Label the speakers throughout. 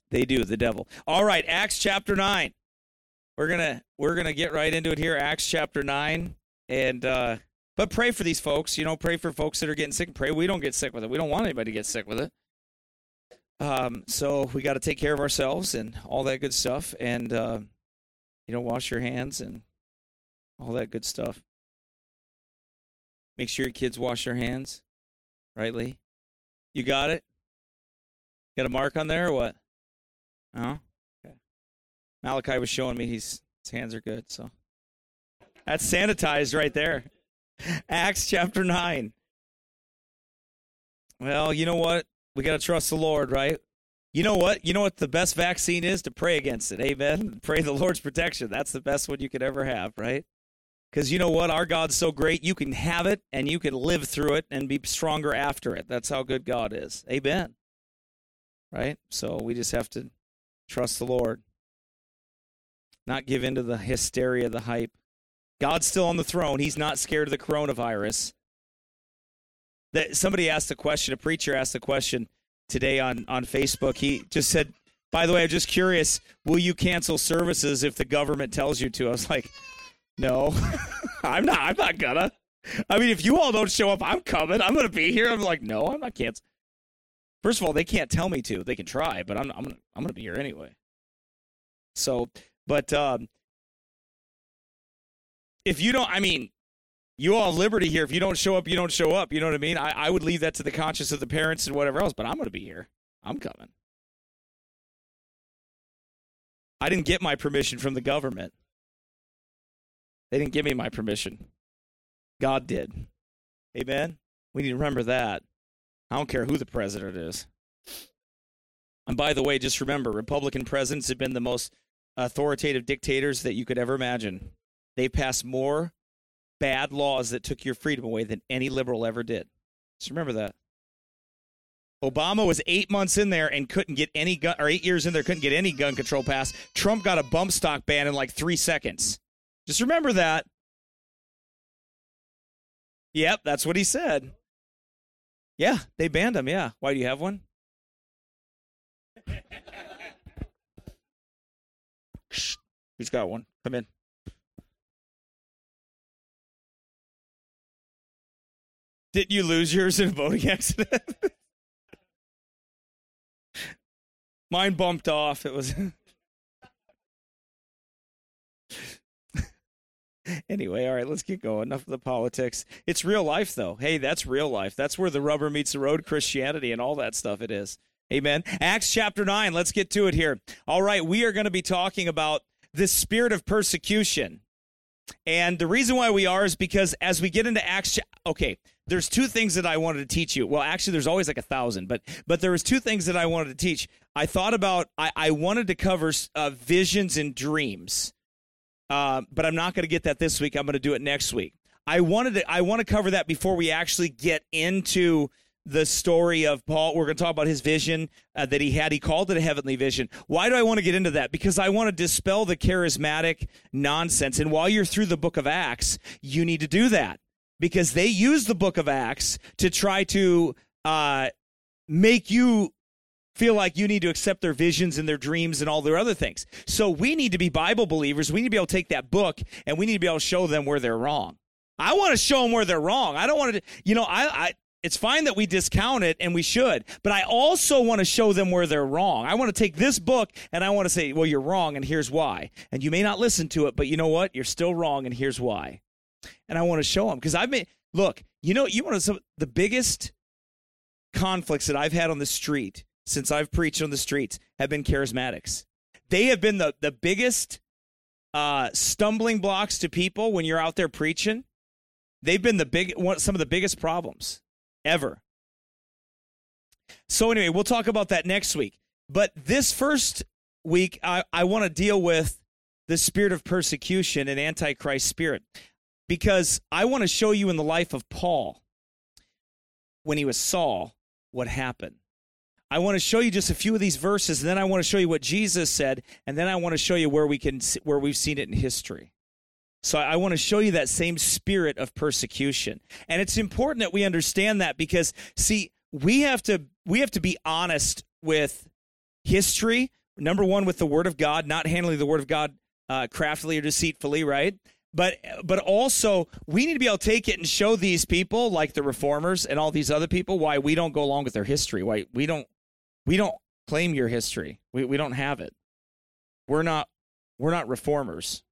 Speaker 1: They do, the devil. All right, Acts chapter 9. We're gonna get right into it here, Acts chapter 9. And but pray for these folks, pray for folks that are getting sick. Pray we don't get sick with it. We don't want anybody to get sick with it. So we got to take care of ourselves and all that good stuff. And, wash your hands and all that good stuff. Make sure your kids wash their hands. Right, Lee? You got it? Got a mark on there or what? No? Okay. Malachi was showing me his hands are good, so. That's sanitized right there. Acts chapter 9. Well, you know what? We got to trust the Lord, right? You know what? You know what the best vaccine is? To pray against it. Amen? Pray the Lord's protection. That's the best one you could ever have, right? Because you know what? Our God's so great, you can have it, and you can live through it and be stronger after it. That's how good God is. Amen? Right? So we just have to trust the Lord. Not give in to the hysteria, the hype. God's still on the throne. He's not scared of the coronavirus. Somebody asked a question, a preacher asked a question today on Facebook. He just said, by the way, I'm just curious, will you cancel services if the government tells you to? I was like, no, I'm not gonna. I mean, if you all don't show up, I'm coming. I'm gonna be here. I'm like, no, I'm not canceling. First of all, they can't tell me to. They can try, but I'm gonna be here anyway. So, but if you don't, you all have liberty here. If you don't show up, you don't show up. You know what I mean? I would leave that to the conscience of the parents and whatever else, but I'm going to be here. I'm coming. I didn't get my permission from the government. They didn't give me my permission. God did. Amen? We need to remember that. I don't care who the president is. And by the way, just remember, Republican presidents have been the most authoritative dictators that you could ever imagine. They passed more bad laws that took your freedom away than any liberal ever did. Just remember that. Obama was 8 months in there and couldn't get any gun, or 8 years in there, couldn't get any gun control passed. Trump got a bump stock ban in like 3 seconds. Just remember that. Yep, that's what he said. Yeah, they banned him, yeah. Why, do you have one? Shh, who's got one? Come in. Didn't you lose yours in a voting accident? Mine bumped off. It was... Anyway, all right, let's get going. Enough of the politics. It's real life, though. Hey, that's real life. That's where the rubber meets the road, Christianity and all that stuff it is. Amen. Acts chapter 9, let's get to it here. All right, we are going to be talking about the spirit of persecution. And the reason why we are is because as we get into Acts, okay, there's two things that I wanted to teach you. Well, actually, there's always like 1,000, but there was two things that I wanted to teach. I thought about, I wanted to cover visions and dreams, but I'm not going to get that this week. I'm going to do it next week. I want to cover that before we actually get into the story of Paul. We're going to talk about his vision that he had. He called it a heavenly vision. Why do I want to get into that? Because I want to dispel the charismatic nonsense. And while you're through the book of Acts, you need to do that. Because they use the book of Acts to try to make you feel like you need to accept their visions and their dreams and all their other things. So we need to be Bible believers. We need to be able to take that book and we need to be able to show them where they're wrong. I want to show them where they're wrong. I don't want to, it's fine that we discount it, and we should, but I also want to show them where they're wrong. I want to take this book, and I want to say, well, you're wrong, and here's why. And you may not listen to it, but you know what? You're still wrong, and here's why. And I want to show them, because look, you want the biggest conflicts that I've had on the street since I've preached on the streets have been charismatics. They have been the biggest stumbling blocks to people when you're out there preaching. They've been some of the biggest problems ever. So anyway, we'll talk about that next week. But this first week, I want to deal with the spirit of persecution and Antichrist spirit, because I want to show you in the life of Paul, when he was Saul, what happened. I want to show you just a few of these verses, and then I want to show you what Jesus said, and then I want to show you where we've seen it in history. So I want to show you that same spirit of persecution. And it's important that we understand that because, see, we have to be honest with history. Number one, with the word of God, not handling the word of God craftily or deceitfully, right? But also, we need to be able to take it and show these people, like the reformers and all these other people, why we don't go along with their history. Why we don't claim your history. We don't have it. We're not reformers,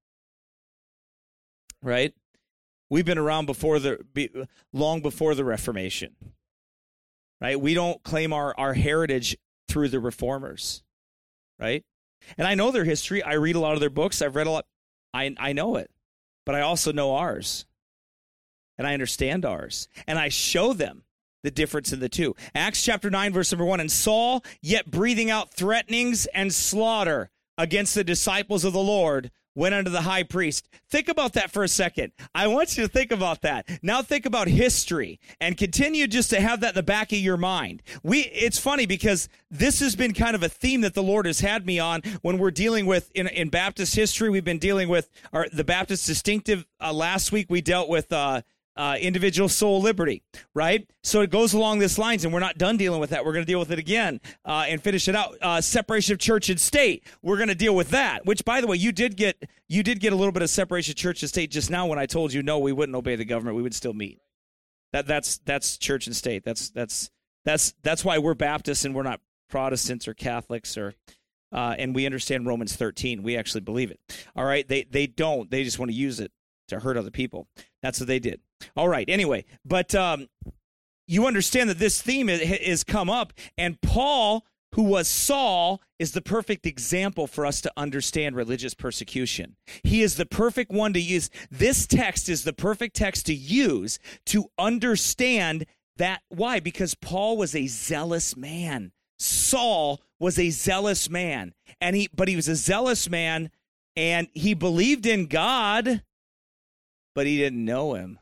Speaker 1: right? We've been around long before the Reformation, right? We don't claim our heritage through the reformers, right? And I know their history. I read a lot of their books. I've read a lot. I know it, but I also know ours, and I understand ours, and I show them the difference in the two. Acts chapter 9, verse number 1, and Saul, yet breathing out threatenings and slaughter against the disciples of the Lord, went unto the high priest. Think about that for a second. I want you to think about that. Now think about history and continue just to have that in the back of your mind. It's funny because this has been kind of a theme that the Lord has had me on when we're dealing with, in Baptist history, we've been dealing with the Baptist distinctive. Last week we dealt with individual soul liberty, right? So it goes along this lines, and we're not done dealing with that. We're going to deal with it again and finish it out. Separation of church and state. We're going to deal with that. Which, by the way, you did get a little bit of separation of church and state just now when I told you no, we wouldn't obey the government. We would still meet. That's church and state. That's why we're Baptists and we're not Protestants or Catholics and we understand Romans 13. We actually believe it. All right, they don't. They just want to use it to hurt other people. That's what they did. All right, anyway, but you understand that this theme is come up, and Paul, who was Saul, is the perfect example for us to understand religious persecution. He is the perfect one to use. This text is the perfect text to use to understand that. Why? Because Paul was a zealous man. Saul was a zealous man, but he was a zealous man, and he believed in God, but he didn't know him.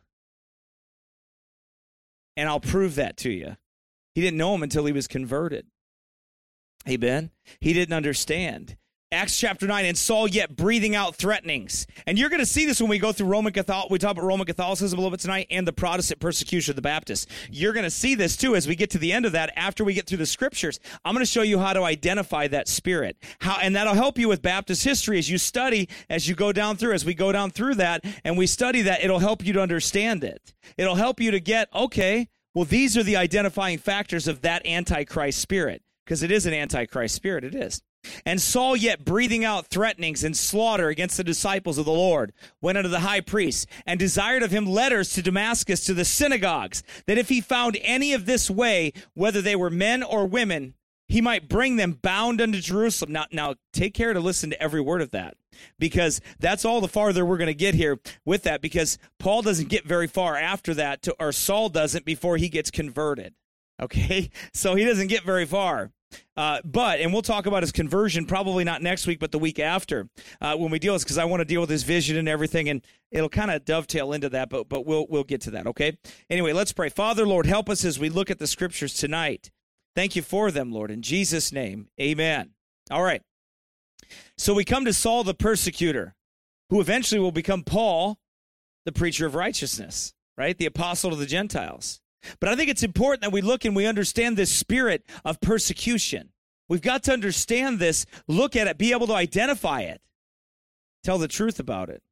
Speaker 1: And I'll prove that to you. He didn't know him until he was converted. Amen? He didn't understand. Acts chapter 9, and Saul yet breathing out threatenings. And you're going to see this when we go through we talk about Roman Catholicism a little bit tonight and the Protestant persecution of the Baptists. You're going to see this too as we get to the end of that after we get through the scriptures. I'm going to show you how to identify that spirit. And that'll help you with Baptist history as you study, as you go down through, as we go down through that and we study that, it'll help you to understand it. It'll help you to get, okay, well, these are the identifying factors of that Antichrist spirit, because it is an Antichrist spirit. It is. And Saul, yet breathing out threatenings and slaughter against the disciples of the Lord, went unto the high priest and desired of him letters to Damascus to the synagogues, that if he found any of this way, whether they were men or women, he might bring them bound unto Jerusalem. Now take care to listen to every word of that, because that's all the farther we're going to get here with that, because Paul doesn't get very far after that, or Saul doesn't before he gets converted. Okay, so he doesn't get very far. And we'll talk about his conversion probably not next week, but the week after when we deal with this, because I want to deal with his vision and everything, and it'll kind of dovetail into that, but we'll get to that, okay? Anyway, let's pray. Father, Lord, help us as we look at the scriptures tonight. Thank you for them, Lord. In Jesus' name, amen. All right. So we come to Saul the persecutor, who eventually will become Paul, the preacher of righteousness, right? The apostle to the Gentiles. But I think it's important that we look and we understand this spirit of persecution. We've got to understand this, look at it, be able to identify it, tell the truth about it.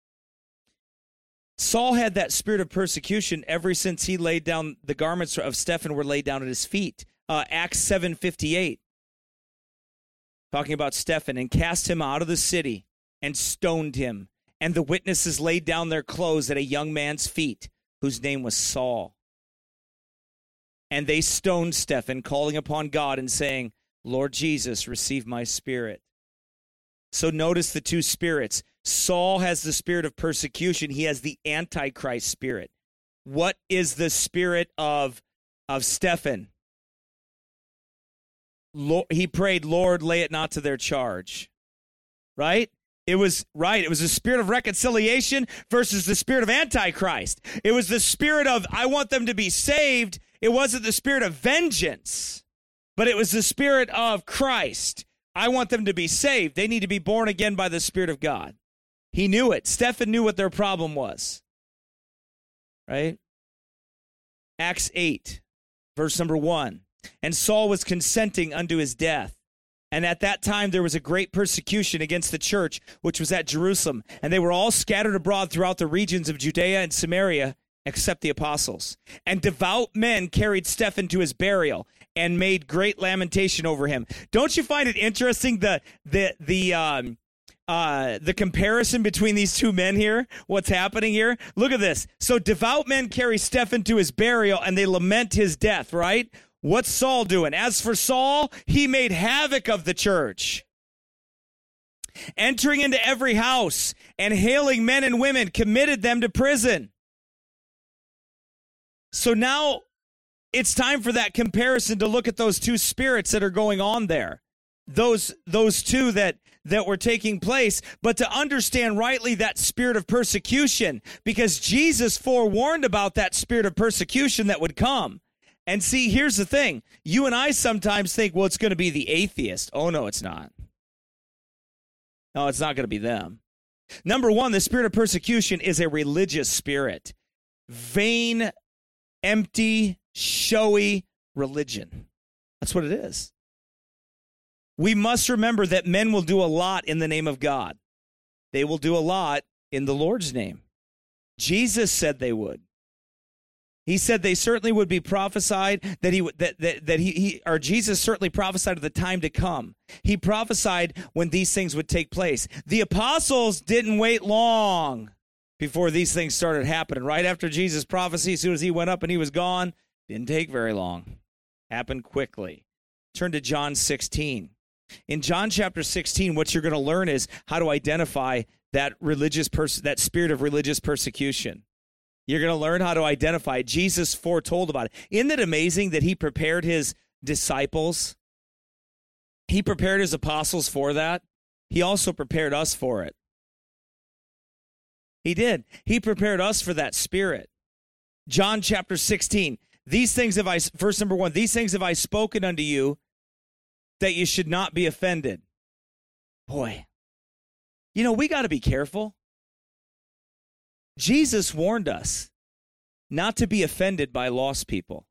Speaker 1: Saul had that spirit of persecution ever since he laid down, the garments of Stephen were laid down at his feet. Acts 7:58, talking about Stephen, and cast him out of the city and stoned him. And the witnesses laid down their clothes at a young man's feet, whose name was Saul. And they stoned Stephen, calling upon God and saying, Lord Jesus, receive my spirit. So notice the two spirits. Saul has the spirit of persecution. He has the Antichrist spirit. What is the spirit of Stephen? He prayed, Lord, lay it not to their charge. Right? It was the spirit of reconciliation versus the spirit of Antichrist. It was the spirit of, I want them to be saved. It wasn't the spirit of vengeance, but it was the spirit of Christ. I want them to be saved. They need to be born again by the Spirit of God. He knew it. Stephen knew what their problem was. Right? Acts 8, verse number 1. And Saul was consenting unto his death. And at that time, there was a great persecution against the church, which was at Jerusalem. And they were all scattered abroad throughout the regions of Judea and Samaria, except the apostles. And devout men carried Stephen to his burial and made great lamentation over him. Don't you find it interesting, the comparison between these two men here? What's happening here? Look at this. So devout men carry Stephen to his burial, and they lament his death, right? What's Saul doing? As for Saul, he made havoc of the church, entering into every house and hailing men and women, committed them to prison. So now it's time for that comparison to look at those two spirits that are going on there, those two that were taking place, but to understand rightly that spirit of persecution, because Jesus forewarned about that spirit of persecution that would come. And see, here's the thing. You and I sometimes think, well, it's going to be the atheist. Oh, no, it's not. No, it's not going to be them. Number one, the spirit of persecution is a religious spirit. Vain, empty, showy religion. That's what it is. We must remember that men will do a lot in the name of God. They will do a lot in the Lord's name. Jesus said they would. He said they certainly would be prophesied, Jesus certainly prophesied of the time to come. He prophesied when these things would take place. The apostles didn't wait long before these things started happening. Right after Jesus' prophecy, as soon as he went up and he was gone, didn't take very long. Happened quickly. Turn to John 16. In John chapter 16, what you're going to learn is how to identify that that spirit of religious persecution. You're going to learn how to identify it. Jesus foretold about it. Isn't it amazing that he prepared his disciples? He prepared his apostles for that. He also prepared us for it. He did. He prepared us for that spirit. John chapter 16. Verse number 1, these things have I spoken unto you, that you should not be offended. Boy, we got to be careful. Jesus warned us not to be offended by lost people.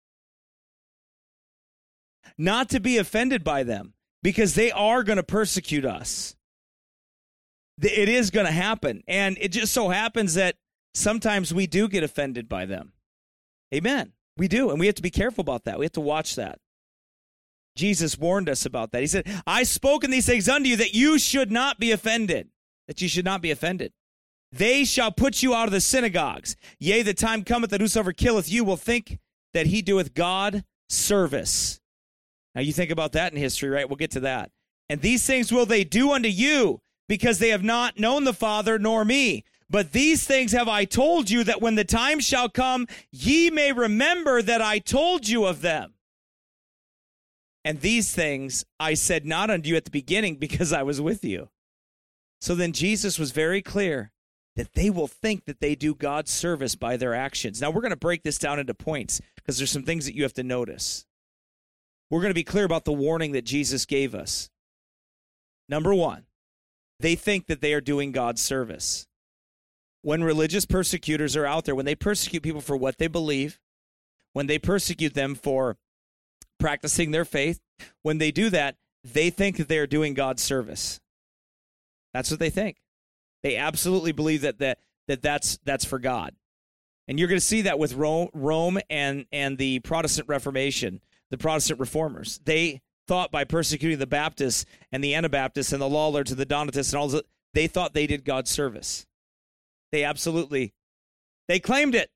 Speaker 1: Not to be offended by them, because they are going to persecute us. It is going to happen. And it just so happens that sometimes we do get offended by them. Amen. We do. And we have to be careful about that. We have to watch that. Jesus warned us about that. He said, I spoken these things unto you that you should not be offended. That you should not be offended. They shall put you out of the synagogues. Yea, the time cometh that whosoever killeth you will think that he doeth God service. Now you think about that in history, right? We'll get to that. And these things will they do unto you, because they have not known the Father nor me. But these things have I told you, that when the time shall come, ye may remember that I told you of them. And these things I said not unto you at the beginning, because I was with you. So then Jesus was very clear that they will think that they do God's service by their actions. Now, we're going to break this down into points, because there's some things that you have to notice. We're going to be clear about the warning that Jesus gave us. Number one, they think that they are doing God's service. When religious persecutors are out there, when they persecute people for what they believe, when they persecute them for practicing their faith, when they do that, they think that they are doing God's service. That's what they think. They absolutely believe that's for God. And you're going to see that with Rome and the Protestant Reformation, the Protestant reformers. They thought by persecuting the Baptists and the Anabaptists and the Lollards and the Donatists and all that, they thought they did God's service. They claimed it.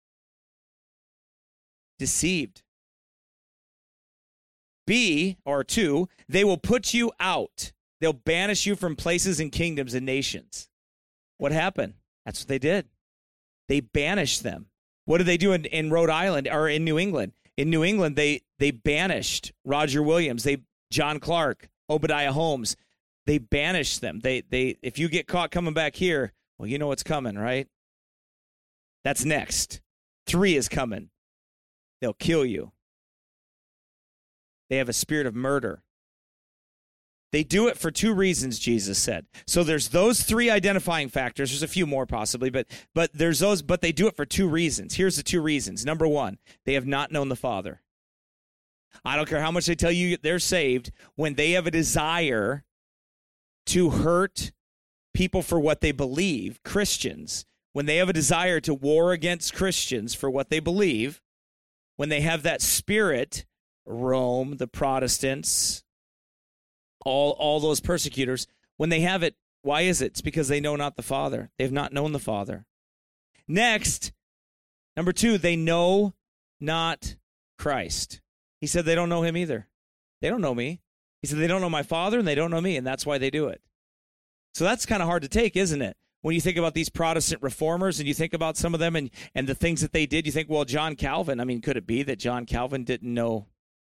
Speaker 1: Deceived. Two, they will put you out. They'll banish you from places and kingdoms and nations. What happened? That's what they did. They banished them. What did they do in Rhode Island or in New England? In New England, they banished Roger Williams, John Clark, Obadiah Holmes. They banished them. They if you get caught coming back here, well, you know what's coming, right? That's next. 3 is coming. They'll kill you. They have a spirit of murder. They do it for 2 reasons, Jesus said. So there's those 3 identifying factors. There's a few more possibly, but there's those, but they do it for 2 reasons. Here's the 2 reasons. Number 1, they have not known the Father. I don't care how much they tell you they're saved. When they have a desire to hurt people for what they believe, Christians, when they have a desire to war against Christians for what they believe, when they have that spirit, Rome, the Protestants, all those persecutors, when they have it, why is it? It's because they know not the Father. They've not known the Father. Next, number 2, they know not Christ. He said they don't know him either. They don't know me. He said they don't know my Father and they don't know me, and that's why they do it. So that's kind of hard to take, isn't it? When you think about these Protestant reformers and you think about some of them and the things that they did, you think, well, John Calvin, I mean, could it be that John Calvin didn't know?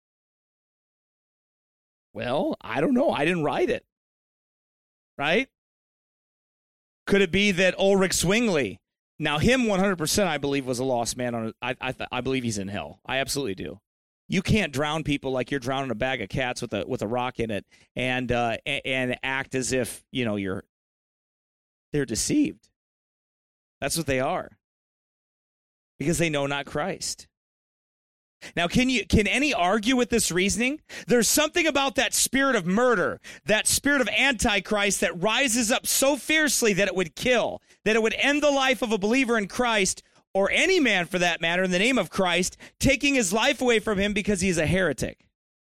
Speaker 1: Well, I don't know. I didn't write it. Right? Could it be that Ulrich Zwingli, now him 100% I believe was a lost man. I believe he's in hell. I absolutely do. You can't drown people like you're drowning a bag of cats with a rock in it and act as if, you know, they're deceived. That's what they are. Because they know not Christ. Now, can any argue with this reasoning? There's something about that spirit of murder, that spirit of Antichrist that rises up so fiercely that it would kill, that it would end the life of a believer in Christ, or any man for that matter, in the name of Christ, taking his life away from him because he's a heretic.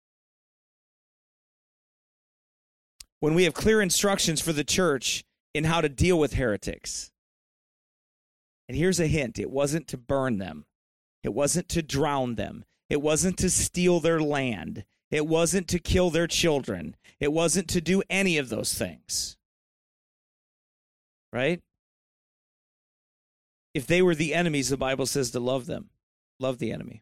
Speaker 1: When we have clear instructions for the church in how to deal with heretics. And here's a hint. It wasn't to burn them. It wasn't to drown them. It wasn't to steal their land. It wasn't to kill their children. It wasn't to do any of those things. Right? If they were the enemies, the Bible says to love them. Love the enemy.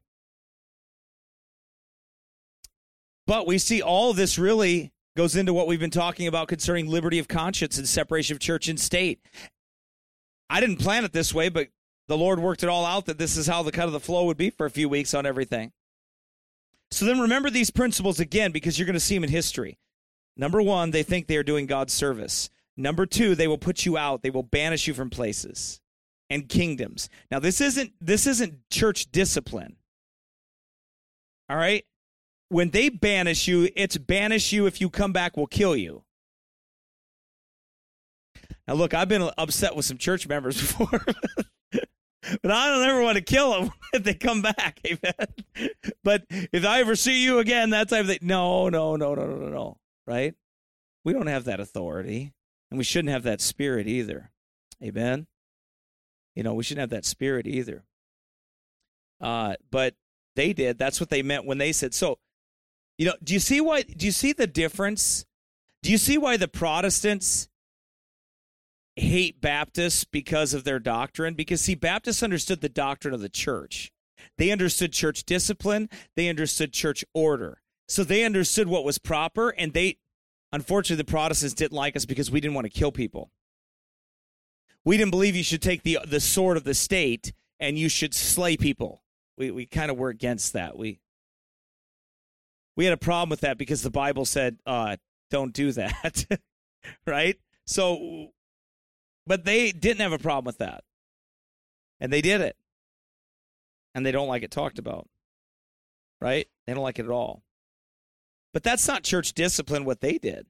Speaker 1: But we see all of this really goes into what we've been talking about concerning liberty of conscience and separation of church and state. I didn't plan it this way, but the Lord worked it all out that this is how the kind of the flow would be for a few weeks on everything. So then remember these principles again, because you're going to see them in history. Number 1, they think they are doing God's service. Number 2, they will put you out. They will banish you from places and kingdoms. Now, this isn't church discipline. All right? When they banish you, it's banish you. If you come back, we'll kill you. Now, look, I've been upset with some church members before. But I don't ever want to kill them if they come back, amen. But if I ever see you again, that type of thing, no, right? We don't have that authority, and we shouldn't have that spirit either, amen. You know, we shouldn't have that spirit either. But they did. That's what they meant when they said so. You know, do you see the difference? Do you see why the Protestants hate Baptists because of their doctrine? Because, see, Baptists understood the doctrine of the church. They understood church discipline. They understood church order. So they understood what was proper, and unfortunately, the Protestants didn't like us because we didn't want to kill people. We didn't believe you should take the sword of the state and you should slay people. We kind of were against that. We had a problem with that because the Bible said, don't do that, right? So, but they didn't have a problem with that. And they did it. And they don't like it talked about, right? They don't like it at all. But that's not church discipline, what they did.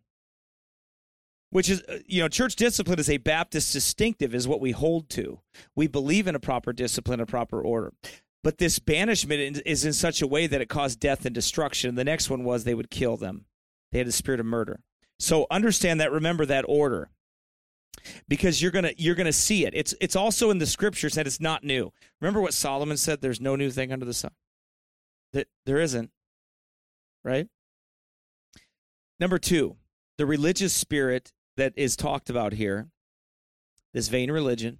Speaker 1: Which is, church discipline is a Baptist distinctive, is what we hold to. We believe in a proper discipline, a proper order. But this banishment is in such a way that it caused death and destruction. The next one was they would kill them. They had the spirit of murder. So understand that, remember that order. Because you're gonna see it. It's also in the scriptures that it's not new. Remember what Solomon said, there's no new thing under the sun. There isn't. Right? Number 2, the religious spirit that is talked about here, this vain religion,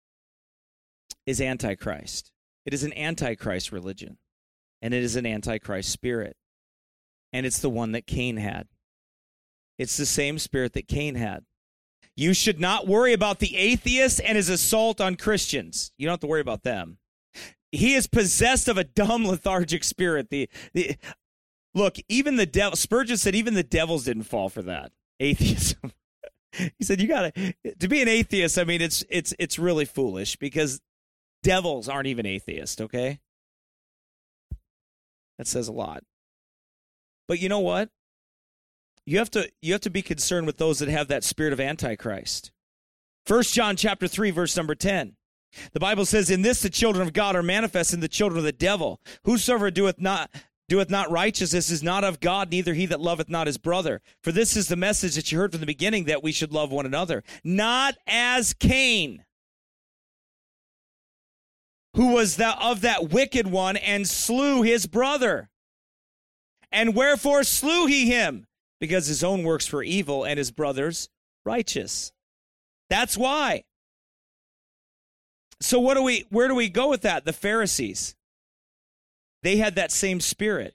Speaker 1: is Antichrist. It is an Antichrist religion, and it is an Antichrist spirit, and it's the one that Cain had. It's the same spirit that Cain had. You should not worry about the atheist and his assault on Christians. You don't have to worry about them. He is possessed of a dumb, lethargic spirit. Look, even the devil. Spurgeon said even the devils didn't fall for that atheism. He said to be an atheist. I mean, it's really foolish because devils aren't even atheists. Okay, that says a lot. But you know what? You have to be concerned with those that have that spirit of Antichrist. 1 John chapter 3, verse number 10. The Bible says, in this the children of God are manifest in the children of the devil. Whosoever doeth not righteousness is not of God, neither he that loveth not his brother. For this is the message that you heard from the beginning, that we should love one another. Not as Cain, who was of that wicked one, and slew his brother. And wherefore slew he him? Because his own works were evil, and his brother's righteous. That's why. So where do we go with that? The Pharisees. They had that same spirit.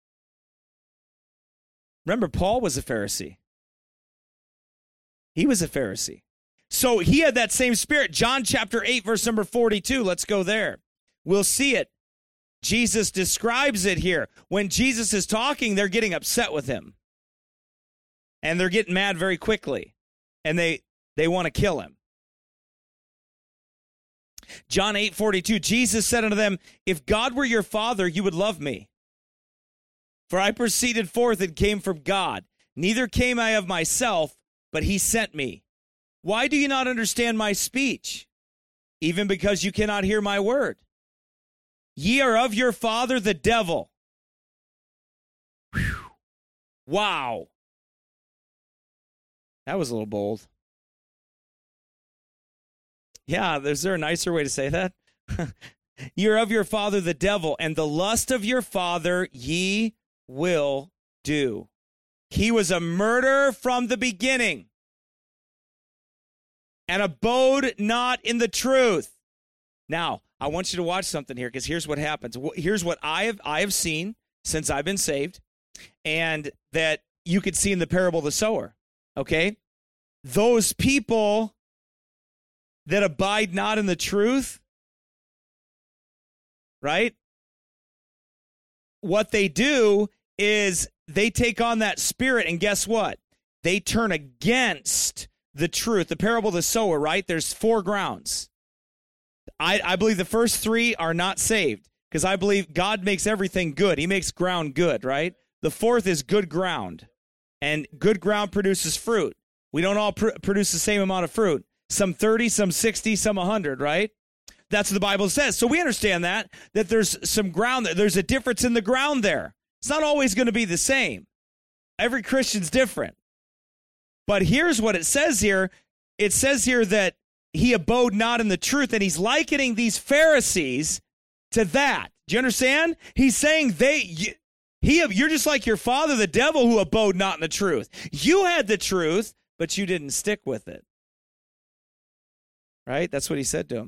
Speaker 1: Remember, Paul was a Pharisee. He was a Pharisee. So he had that same spirit. John chapter 8, verse number 42. Let's go there. We'll see it. Jesus describes it here. When Jesus is talking, they're getting upset with him. And they're getting mad very quickly. And they want to kill him. John 8:42, Jesus said unto them, if God were your Father, you would love me. For I proceeded forth and came from God. Neither came I of myself, but he sent me. Why do you not understand my speech? Even because you cannot hear my word. Ye are of your father the devil. Whew. Wow. That was a little bold. Yeah, is there a nicer way to say that? You're of your father the devil, and the lust of your father ye will do. He was a murderer from the beginning, and abode not in the truth. Now, I want you to watch something here, because here's what happens. Here's what I have seen since I've been saved, and that you could see in the parable of the sower. Okay? Those people that abide not in the truth, right? What they do is they take on that spirit, and guess what? They turn against the truth. The parable of the sower, right? There's 4 grounds. I believe the first 3 are not saved, because I believe God makes everything good. He makes ground good, right? The 4th is good ground, and good ground produces fruit. We don't all produce the same amount of fruit. Some 30, some 60, some 100, right? That's what the Bible says. So we understand that there's some ground, there's a difference in the ground there. It's not always going to be the same. Every Christian's different. But here's what it says here. It says here that he abode not in the truth, and he's likening these Pharisees to that. Do you understand? He's saying you're just like your father, the devil, who abode not in the truth. You had the truth, but you didn't stick with it. Right? That's what he said to him.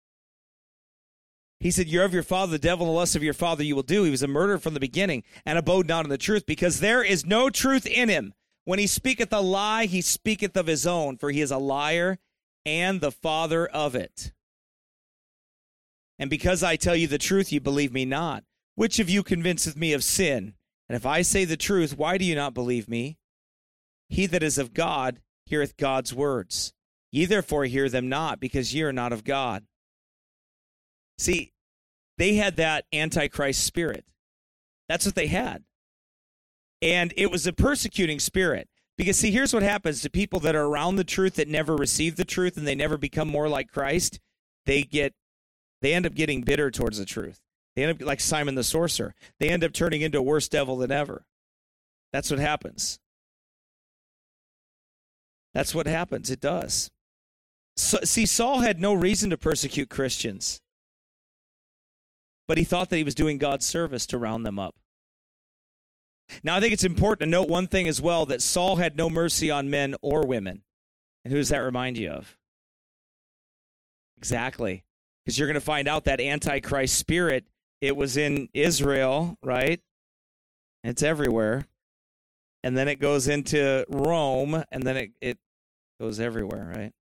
Speaker 1: He said, you're of your father, the devil, and the lust of your father you will do. He was a murderer from the beginning, and abode not in the truth, because there is no truth in him. When he speaketh a lie, he speaketh of his own, for he is a liar and the father of it. And because I tell you the truth, you believe me not. Which of you convinceth me of sin? And if I say the truth, why do you not believe me? He that is of God heareth God's words. Ye therefore hear them not, because ye are not of God. See, they had that Antichrist spirit. That's what they had. And it was a persecuting spirit. Because, see, here's what happens to people that are around the truth that never receive the truth, and they never become more like Christ. They end up getting bitter towards the truth. They end up like Simon the sorcerer. They end up turning into a worse devil than ever. That's what happens. That's what happens. It does. So, see, Saul had no reason to persecute Christians, but he thought that he was doing God's service to round them up. Now, I think it's important to note one thing as well, that Saul had no mercy on men or women. And who does that remind you of? Exactly. Because you're going to find out that Antichrist spirit, it was in Israel, right? It's everywhere. And then it goes into Rome, and then it goes everywhere, right?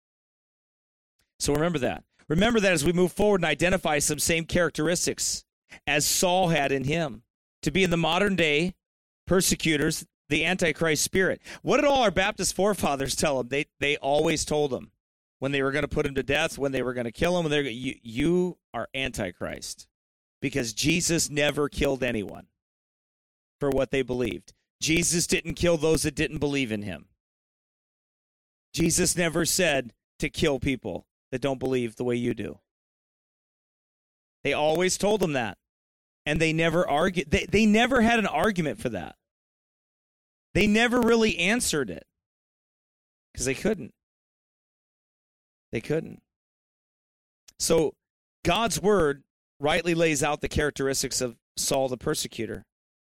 Speaker 1: So remember that. Remember that as we move forward and identify some same characteristics as Saul had in him. To be in the modern day persecutors, the Antichrist spirit. What did all our Baptist forefathers tell them? They always told them when they were going to put him to death, when they were going to kill him, you are Antichrist, because Jesus never killed anyone. for what they believed. Jesus didn't kill those that didn't believe in him. Jesus never said to kill people that don't believe the way you do. They always told them that. And they never argued. They never had an argument for that. They never really answered it because they couldn't. They couldn't. So God's word rightly lays out the characteristics of Saul the persecutor.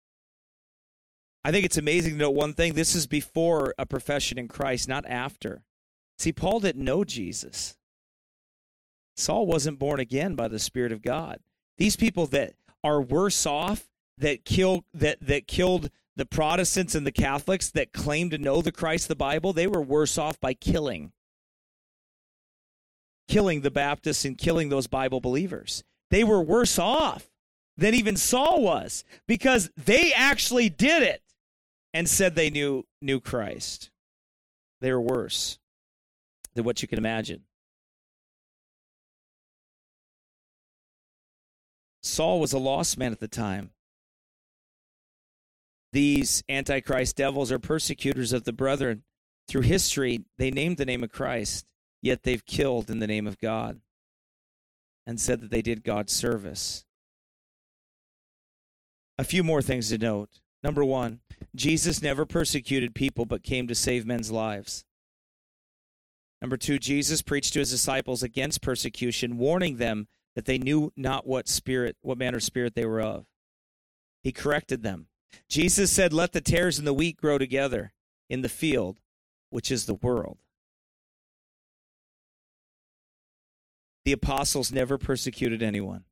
Speaker 1: I think it's amazing to note one thing. This is before a profession in Christ, not after. See, Paul didn't know Jesus. Saul wasn't born again by the Spirit of God. These people that are worse off, that killed the Protestants and the Catholics that claim to know the Christ of the Bible, they were worse off by killing the Baptists and killing those Bible believers. They were worse off than even Saul was because they actually did it and said they knew Christ. They were worse than what you can imagine. Saul was a lost man at the time. These Antichrist devils are persecutors of the brethren. Through history, they named the name of Christ, yet they've killed in the name of God and said that they did God's service. A few more things to note. Number one, Jesus never persecuted people but came to save men's lives. Number two, Jesus preached to his disciples against persecution, warning them that they knew not what manner of spirit they were of. He corrected them. Jesus said, "Let the tares and the wheat grow together in the field, which is the world." The apostles never persecuted anyone.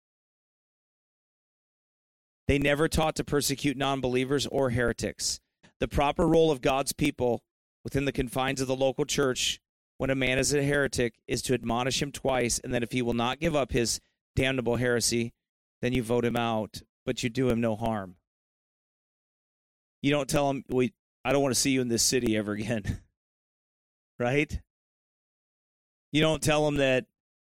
Speaker 1: They never taught to persecute non-believers or heretics. The proper role of God's people within the confines of the local church when a man is a heretic is to admonish him twice, and then if he will not give up his damnable heresy, then you vote him out, but you do him no harm. You don't tell him, I don't want to see you in this city ever again. Right? You don't tell him that,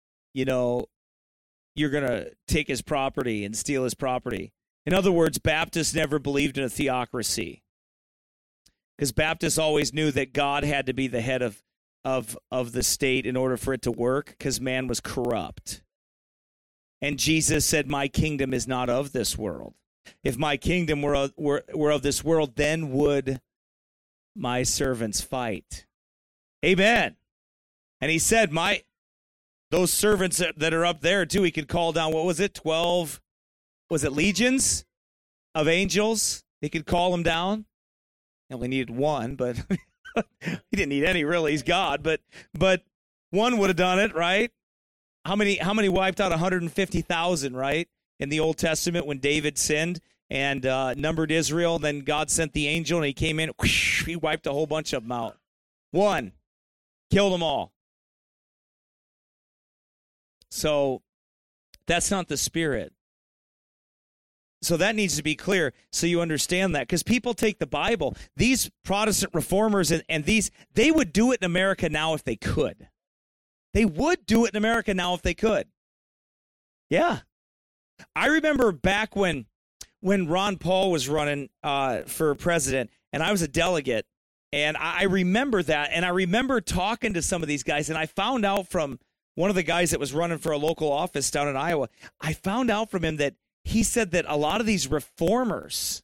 Speaker 1: you're going to take his property and steal his property. In other words, Baptists never believed in a theocracy because Baptists always knew that God had to be the head of the state in order for it to work because man was corrupt. And Jesus said, "My kingdom is not of this world. If my kingdom were of this world, then would my servants fight." Amen. And he said, those servants that are up there too, he could call down, 12, legions of angels? He could call them down. He only needed one, but he didn't need any, really. He's God, but one would have done it, right? How many wiped out 150,000, right? In the Old Testament when David sinned and numbered Israel, then God sent the angel and he came in, whoosh, he wiped a whole bunch of them out. One, killed them all. So that's not the spirit. So that needs to be clear so you understand that. Because people take the Bible, these Protestant reformers and these, they would do it in America now if they could. They would do it in America now if they could. Yeah. I remember back when Ron Paul was running for president and I was a delegate, and I remember that, and I remember talking to some of these guys, and I found out from one of the guys that was running for a local office down in Iowa, I found out from him that he said that a lot of these reformers,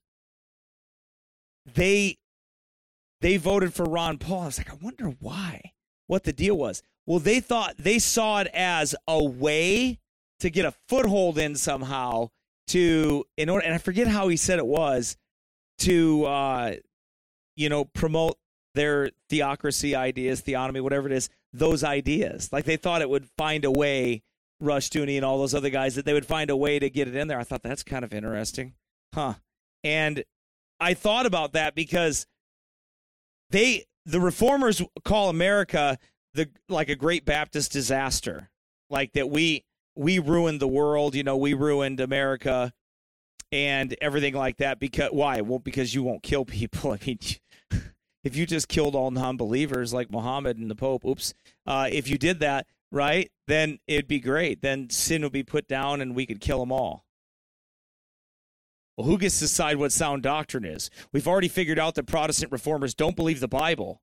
Speaker 1: they voted for Ron Paul. I was like, I wonder why, what the deal was. Well, they saw it as a way to get a foothold in somehow and I forget how he said it was, to, promote their theocracy ideas, theonomy, whatever it is, those ideas. Like they thought it would find a way, Rushdoony and all those other guys, that they would find a way to get it in there. I thought that's kind of interesting. And I thought about that because the reformers call America like a great Baptist disaster. Like that we ruined the world, we ruined America and everything like that. Because why? Well, because you won't kill people. I mean, if you just killed all non-believers like Muhammad and the Pope, if you did that, right, then it'd be great. Then sin would be put down and we could kill them all. Well, who gets to decide what sound doctrine is? We've already figured out that Protestant reformers don't believe the Bible.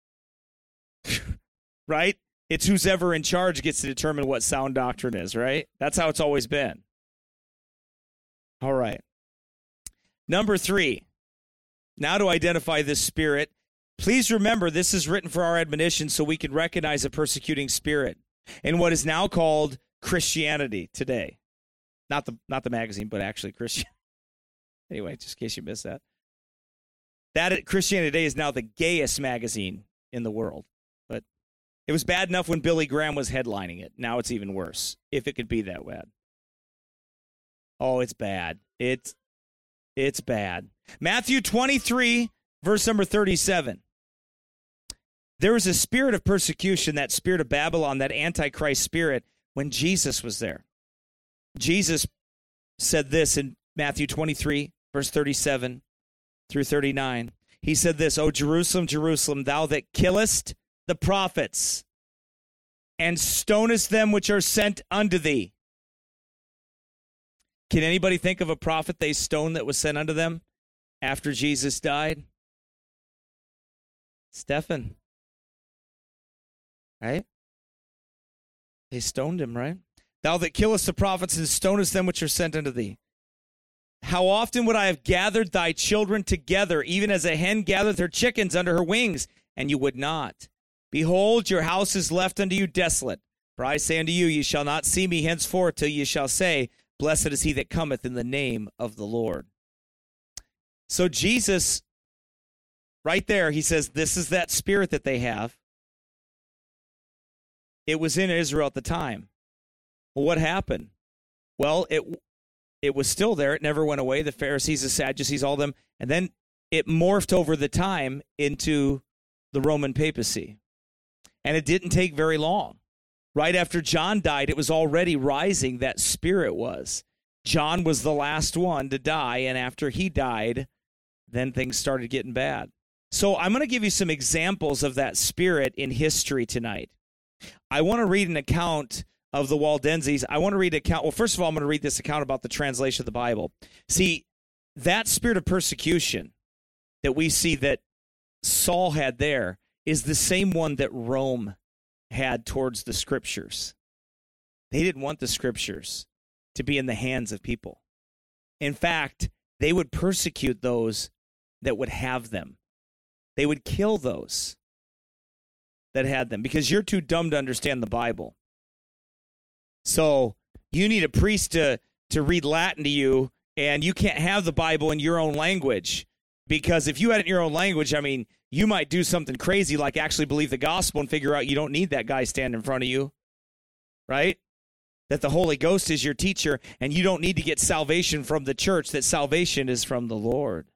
Speaker 1: Right? It's who's ever in charge gets to determine what sound doctrine is, right? That's how it's always been. All right. Number 3. Now to identify this spirit. Please remember this is written for our admonition so we can recognize a persecuting spirit in what is now called Christianity today. Not the magazine, but actually Christian. Anyway, just in case you missed that. Christianity Today is now the gayest magazine in the world. But it was bad enough when Billy Graham was headlining it. Now it's even worse, if it could be that bad. Oh, it's bad. It's bad. Matthew 23, verse number 37. There was a spirit of persecution, that spirit of Babylon, that Antichrist spirit, when Jesus was there. Jesus said this in Matthew 23, verse 37 through 39. He said this, O Jerusalem, Jerusalem, thou that killest the prophets and stonest them which are sent unto thee. Can anybody think of a prophet they stoned that was sent unto them after Jesus died? Stephen. Right? They stoned him, right? Thou that killest the prophets and stonest them which are sent unto thee. How often would I have gathered thy children together, even as a hen gathereth her chickens under her wings, and you would not. Behold, your house is left unto you desolate. For I say unto you, ye shall not see me henceforth till ye shall say, Blessed is he that cometh in the name of the Lord. So Jesus, right there, he says, this is that spirit that they have. It was in Israel at the time. Well, what happened? Well, it was still there. It never went away. The Pharisees, the Sadducees, all of them. And then it morphed over the time into the Roman papacy. And it didn't take very long. Right after John died, it was already rising, that spirit was. John was the last one to die, and after he died, then things started getting bad. So I'm going to give you some examples of that spirit in history tonight. I want to read an account of the Waldenses. I want to read an account. Well, first of all, I'm going to read this account about the translation of the Bible. See, that spirit of persecution that we see that Saul had there is the same one that Rome had towards the scriptures. They didn't want the scriptures to be in the hands of people. In fact, they would persecute those that would have them. They would kill those that had them because you're too dumb to understand the Bible. So you need a priest to read Latin to you, and you can't have the Bible in your own language, because if you had it in your own language, I mean, you might do something crazy like actually believe the gospel and figure out you don't need that guy standing in front of you, right? That the Holy Ghost is your teacher, and you don't need to get salvation from the church, that salvation is from the Lord,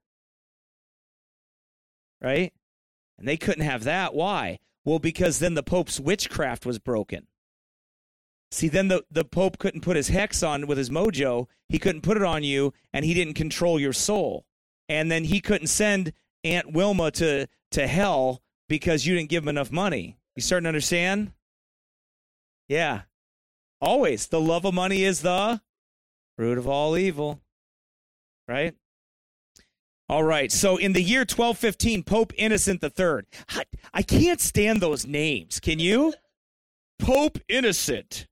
Speaker 1: right? And they couldn't have that. Why? Well, because then the Pope's witchcraft was broken. See, then the Pope couldn't put his hex on with his mojo. He couldn't put it on you, and he didn't control your soul. And then he couldn't send Aunt Wilma to hell because you didn't give him enough money. You starting to understand? Yeah. Always. The love of money is the root of all evil. Right? All right. So in the year 1215, Pope Innocent III. I can't stand those names. Can you? Pope Innocent.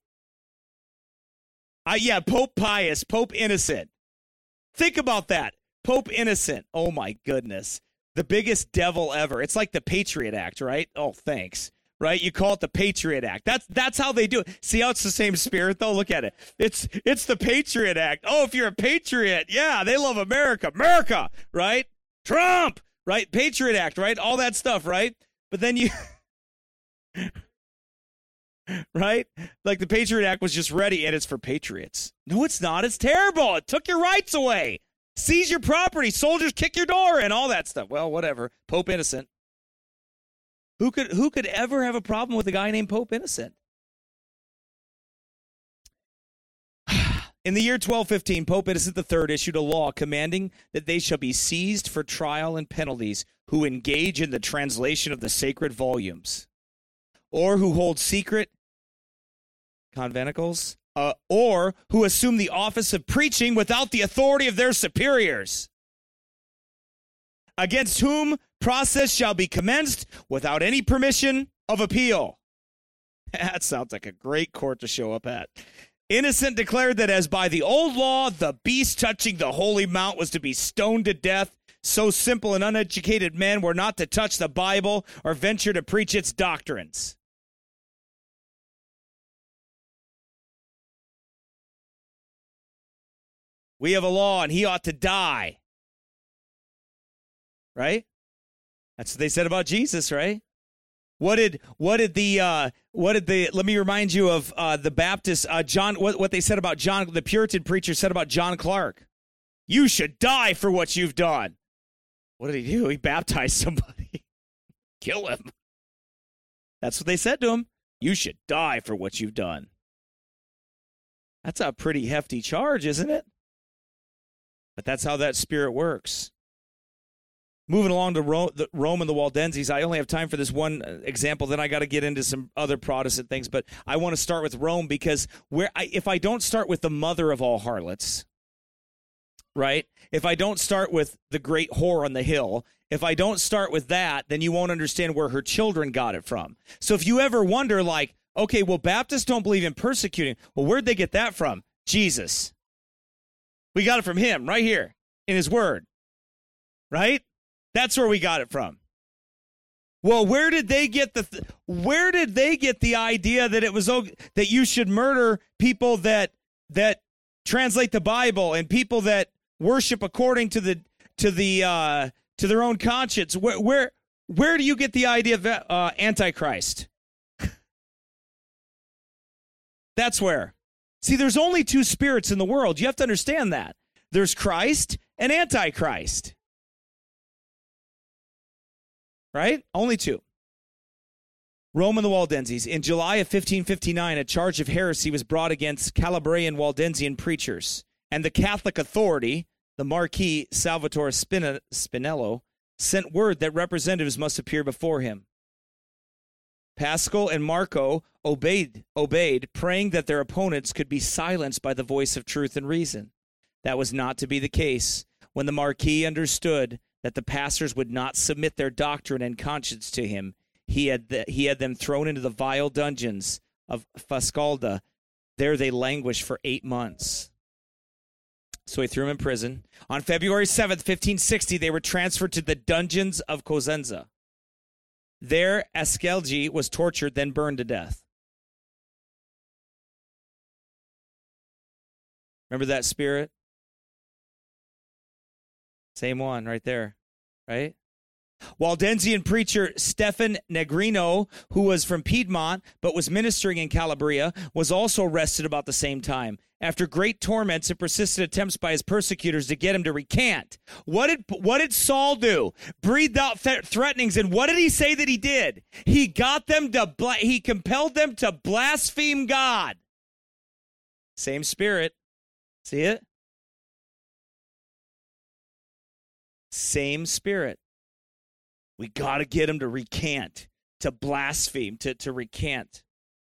Speaker 1: Yeah, Pope Pius, Pope Innocent. Think about that. Pope Innocent. Oh, my goodness. The biggest devil ever. It's like the Patriot Act, right? Oh, thanks. Right? You call it the Patriot Act. That's how they do it. See how it's the same spirit, though? Look at it. It's the Patriot Act. Oh, if you're a patriot, yeah, they love America. America, right? Trump, right? Patriot Act, right? All that stuff, right? But then you... right? Like the Patriot Act was just ready, and it's for patriots. No, it's not. It's terrible. It took your rights away. Seize your property. Soldiers kick your door in, all that stuff. Well, whatever. Pope Innocent. Who could ever have a problem with a guy named Pope Innocent? In the year 1215, Pope Innocent III issued a law commanding that they shall be seized for trial and penalties who engage in the translation of the sacred volumes, or who hold secret conventicles or who assume the office of preaching without the authority of their superiors, against whom process shall be commenced without any permission of appeal. That sounds like a great court to show up at. Innocent declared that as by the old law, the beast touching the holy mount was to be stoned to death, so simple and uneducated men were not to touch the Bible or venture to preach its doctrines. We have a law and he ought to die. Right? That's what they said about Jesus, right? What did the let me remind you of the Baptist John, what they said about John, the Puritan preacher said about John Clark. You should die for what you've done. What did he do? He baptized somebody. Kill him. That's what they said to him. You should die for what you've done. That's a pretty hefty charge, isn't it? But that's how that spirit works. Moving along to Rome and the Waldenses, I only have time for this one example. Then I got to get into some other Protestant things. But I want to start with Rome because if I don't start with the mother of all harlots, right? If I don't start with the great whore on the hill, if I don't start with that, then you won't understand where her children got it from. So if you ever wonder, like, okay, well, Baptists don't believe in persecuting. Well, where'd they get that from? Jesus. We got it from him right here in his word, right? That's where we got it from. Well, where did they get the idea that it was that you should murder people that translate the Bible and people that worship according to their own conscience? Where do you get the idea of Antichrist? That's where. See, there's only two spirits in the world. You have to understand that. There's Christ and Antichrist. Right? Only two. Rome and the Waldenses. In July of 1559, a charge of heresy was brought against Calabrian Waldensian preachers, and the Catholic authority, the Marquis Salvatore Spinello, sent word that representatives must appear before him. Pascal and Marco obeyed, praying that their opponents could be silenced by the voice of truth and reason. That was not to be the case. When the Marquis understood that the pastors would not submit their doctrine and conscience to him, he had them thrown into the vile dungeons of Fascalda. There they languished for 8 months. So he threw them in prison. On February 7th, 1560, they were transferred to the dungeons of Cosenza. There, Askelji was tortured, then burned to death. Remember that spirit? Same one right there, right? Waldensian preacher Stefan Negrino, who was from Piedmont but was ministering in Calabria, was also arrested about the same time. After great torments and persistent attempts by his persecutors to get him to recant. What did Saul do? Breathed out threatenings, and what did he say that he did? He compelled them to blaspheme God. Same spirit. See it? Same spirit. We got to get him to recant, to blaspheme, to recant.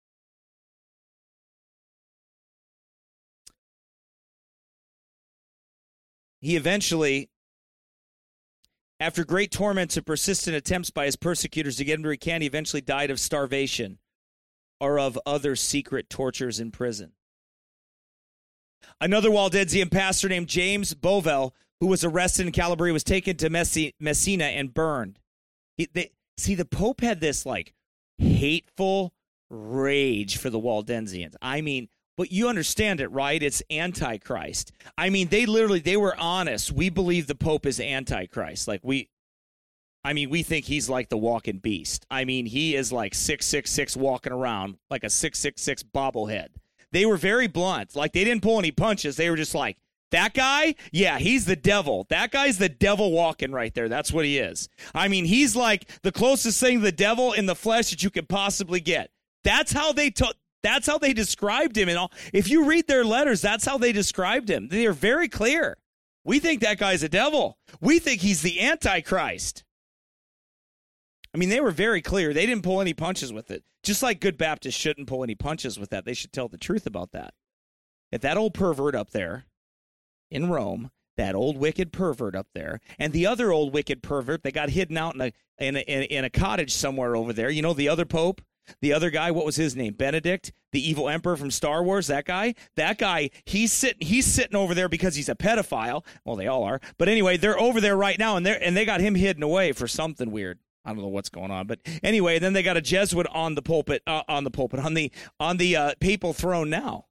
Speaker 1: He eventually, after great torments and persistent attempts by his persecutors to get him to recant, he eventually died of starvation or of other secret tortures in prison. Another Waldensian pastor named James Bovell, who was arrested in Calabria, was taken to Messina and burned. The Pope had this like hateful rage for the Waldensians. I mean, but you understand it, right? It's Antichrist. I mean, they were honest. We believe the Pope is Antichrist. We think he's like the walking beast. I mean, he is like 666 walking around like a 666 bobblehead. They were very blunt. Like, they didn't pull any punches. They were just like, that guy? Yeah, he's the devil. That guy's the devil walking right there. That's what he is. I mean, he's like the closest thing to the devil in the flesh that you could possibly get. That's how they described him. And all. If you read their letters, that's how they described him. They are very clear. We think that guy's a devil. We think he's the Antichrist. I mean, they were very clear. They didn't pull any punches with it. Just like good Baptists shouldn't pull any punches with that. They should tell the truth about that. if that old pervert up there in Rome, that old wicked pervert up there, and the other old wicked pervert that got hidden out in a cottage somewhere over there, the other pope, the other guy, what was his name? Benedict, the evil emperor from Star Wars, that guy, he's sitting over there because he's a pedophile. Well, they all are. But anyway, they're over there right now, and they got him hidden away for something weird. I don't know what's going on, but anyway, then they got a Jesuit on the papal throne now.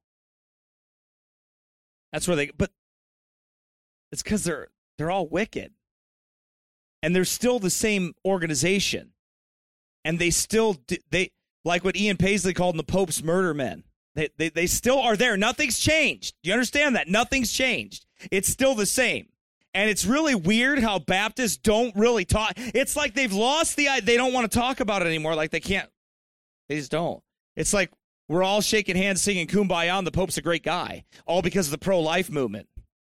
Speaker 1: That's where but it's because they're all wicked, and they're still the same organization, and they still like what Ian Paisley called them, the Pope's murder men. They still are there. Nothing's changed. Do you understand that? Nothing's changed. It's still the same. And it's really weird how Baptists don't really talk. It's like they've lost they don't want to talk about it anymore. Like they just don't. It's like we're all shaking hands singing Kumbaya and the Pope's a great guy. All because of the pro-life movement.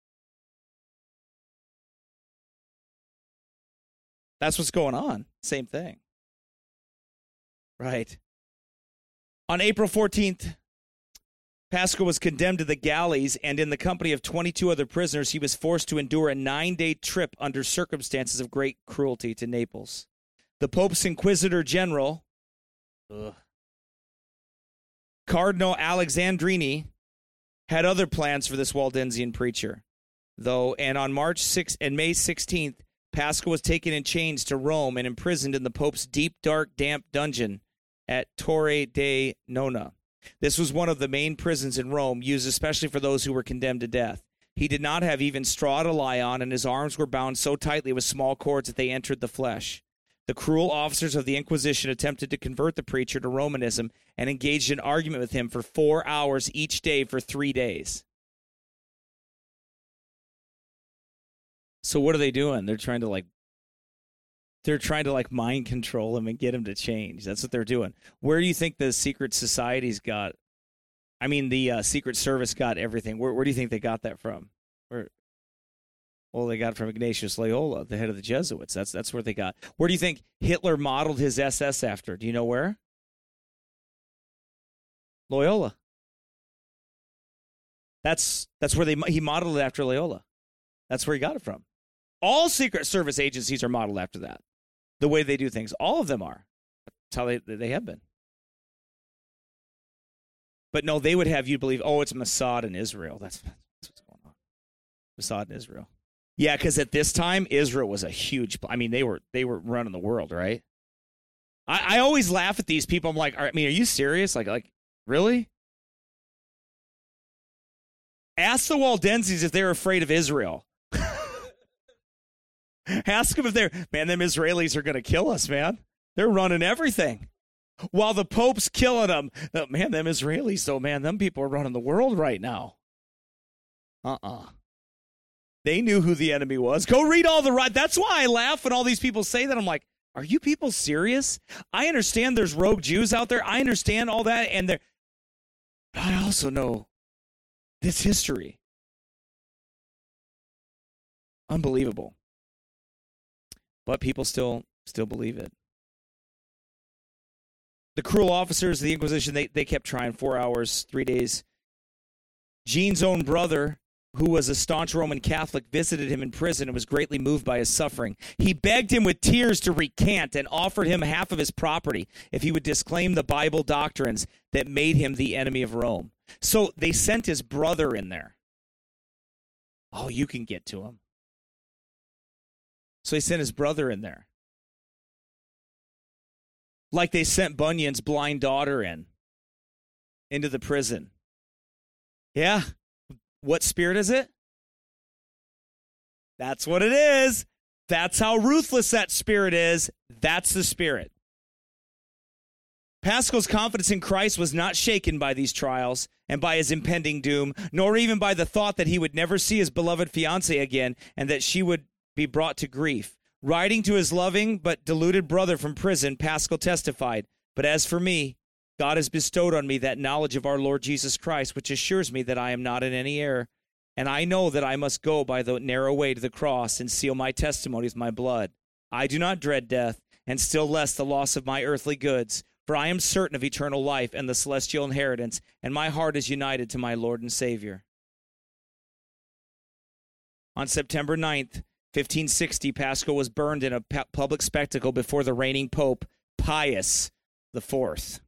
Speaker 1: That's what's going on. Same thing. Right. On April 14th, Pascal was condemned to the galleys, and in the company of 22 other prisoners, he was forced to endure a 9-day trip under circumstances of great cruelty to Naples. The Pope's Inquisitor General, Cardinal Alexandrini, had other plans for this Waldensian preacher, though, and on May 16th, Pascal was taken in chains to Rome and imprisoned in the Pope's deep, dark, damp dungeon at Torre de Nona. This was one of the main prisons in Rome, used especially for those who were condemned to death. He did not have even straw to lie on, and his arms were bound so tightly with small cords that they entered the flesh. The cruel officers of the Inquisition attempted to convert the preacher to Romanism and engaged in argument with him for 4 hours each day for 3 days. So what are they doing? They're trying to mind control him and get him to change. That's what they're doing. Where do you think the secret societies got? I mean, the Secret Service got everything. Where do you think they got that from? Well, they got it from Ignatius Loyola, the head of the Jesuits. That's where they got. Where do you think Hitler modeled his SS after? Do you know where? Loyola. That's where he modeled it after Loyola. That's where he got it from. All Secret Service agencies are modeled after that. The way they do things. All of them are. That's how they have been. But no, they would have you believe, it's Mossad in Israel. That's what's going on. Mossad in Israel. Yeah, because at this time, Israel was a huge... I mean, they were running the world, right? I always laugh at these people. I'm like, are you serious? Like, really? Ask the Waldenses if they're afraid of Israel. Ask them if them Israelis are going to kill us, man. They're running everything. While the Pope's killing them. Man, them Israelis, them people are running the world right now. They knew who the enemy was. Go read all that's why I laugh when all these people say that. I'm like, are you people serious? I understand there's rogue Jews out there. I understand all that. But I also know this history. Unbelievable. But people still believe it. The cruel officers of the Inquisition, they kept trying 4 hours, 3 days. Jean's own brother, who was a staunch Roman Catholic, visited him in prison and was greatly moved by his suffering. He begged him with tears to recant and offered him half of his property if he would disclaim the Bible doctrines that made him the enemy of Rome. So they sent his brother in there. Oh, you can get to him. So he sent his brother in there. Like they sent Bunyan's blind daughter into the prison. Yeah. What spirit is it? That's what it is. That's how ruthless that spirit is. That's the spirit. Pascal's confidence in Christ was not shaken by these trials and by his impending doom, nor even by the thought that he would never see his beloved fiancée again and that she would be brought to grief. Writing to his loving but deluded brother from prison, Pascal testified, "But as for me, God has bestowed on me that knowledge of our Lord Jesus Christ, which assures me that I am not in any error. And I know that I must go by the narrow way to the cross and seal my testimony with my blood. I do not dread death, and still less the loss of my earthly goods, for I am certain of eternal life and the celestial inheritance, and my heart is united to my Lord and Savior." On September 9th, 1560, Paschal was burned in a public spectacle before the reigning Pope, Pius IV,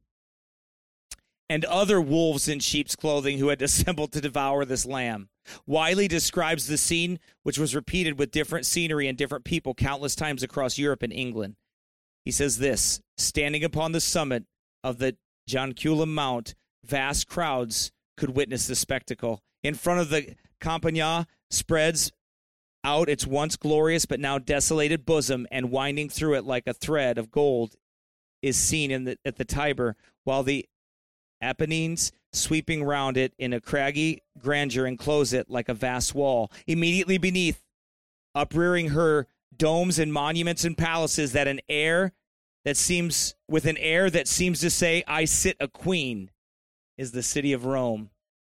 Speaker 1: and other wolves in sheep's clothing who had assembled to devour this lamb. Wiley describes the scene, which was repeated with different scenery and different people countless times across Europe and England. He says this: standing upon the summit of the Jonculum Mount, vast crowds could witness the spectacle. In front of the Campagna spreads out its once glorious but now desolated bosom, and winding through it like a thread of gold is seen at the Tiber, while the Apennines sweeping round it in a craggy grandeur enclose it like a vast wall. Immediately beneath, uprearing her domes and monuments and palaces, with an air that seems to say, "I sit a queen," is the city of Rome.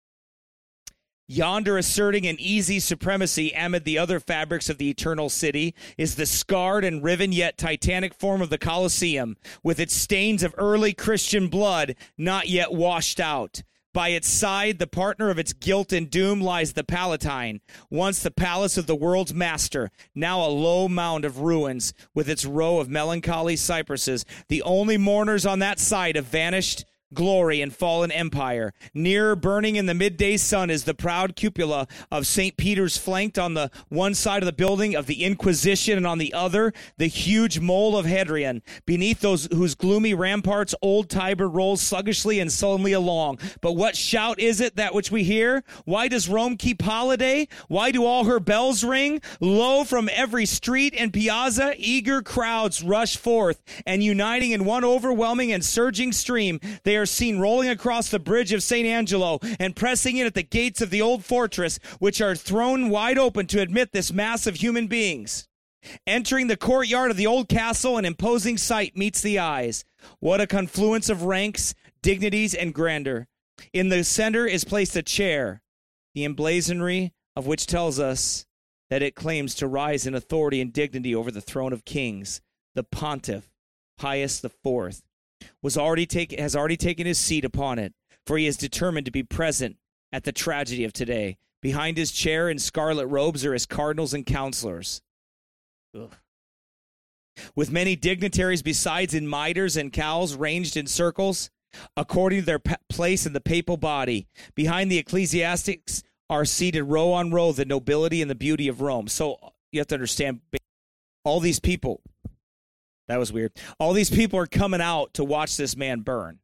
Speaker 1: Yonder, asserting an easy supremacy amid the other fabrics of the eternal city, is the scarred and riven yet titanic form of the Colosseum, with its stains of early Christian blood not yet washed out. By its side, the partner of its guilt and doom, lies the Palatine, once the palace of the world's master, now a low mound of ruins, with its row of melancholy cypresses, the only mourners on that side of vanished glory and fallen empire. Nearer, burning in the midday sun, is the proud cupola of St. Peter's, flanked on the one side of the building of the Inquisition, and on the other the huge mole of Hadrian. Beneath whose gloomy ramparts old Tiber rolls sluggishly and sullenly along. But what shout is it that which we hear? Why does Rome keep holiday? Why do all her bells ring? Lo, from every street and piazza eager crowds rush forth, and uniting in one overwhelming and surging stream, they are seen rolling across the bridge of St. Angelo and pressing in at the gates of the old fortress, which are thrown wide open to admit this mass of human beings. Entering the courtyard of the old castle, an imposing sight meets the eyes. What a confluence of ranks, dignities, and grandeur. In the center is placed a chair, the emblazonry of which tells us that it claims to rise in authority and dignity over the throne of kings. The pontiff, Pius IV, has already taken his seat upon it, for he is determined to be present at the tragedy of today. Behind his chair in scarlet robes are his cardinals and counselors. Ugh. With many dignitaries besides in mitres and cowls ranged in circles, according to their place in the papal body. Behind the ecclesiastics are seated row on row the nobility and the beauty of Rome. So you have to understand, all these people, that was weird. All these people are coming out to watch this man burn.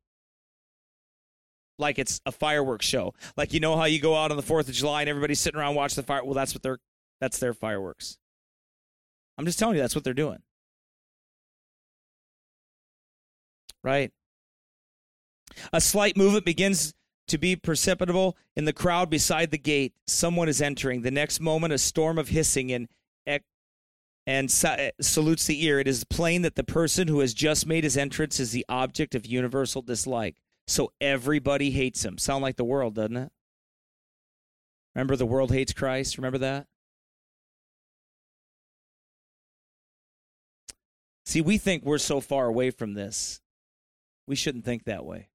Speaker 1: Like it's a fireworks show. Like, you know how you go out on the 4th of July and everybody's sitting around watching the fire? Well, that's their fireworks. I'm just telling you, that's what they're doing. Right? A slight movement begins to be perceptible in the crowd beside the gate. Someone is entering. The next moment, a storm of hissing and salutes the ear. It is plain that the person who has just made his entrance is the object of universal dislike. So everybody hates him. Sound like the world, doesn't it? Remember, the world hates Christ? Remember that? See, we think we're so far away from this. We shouldn't think that way.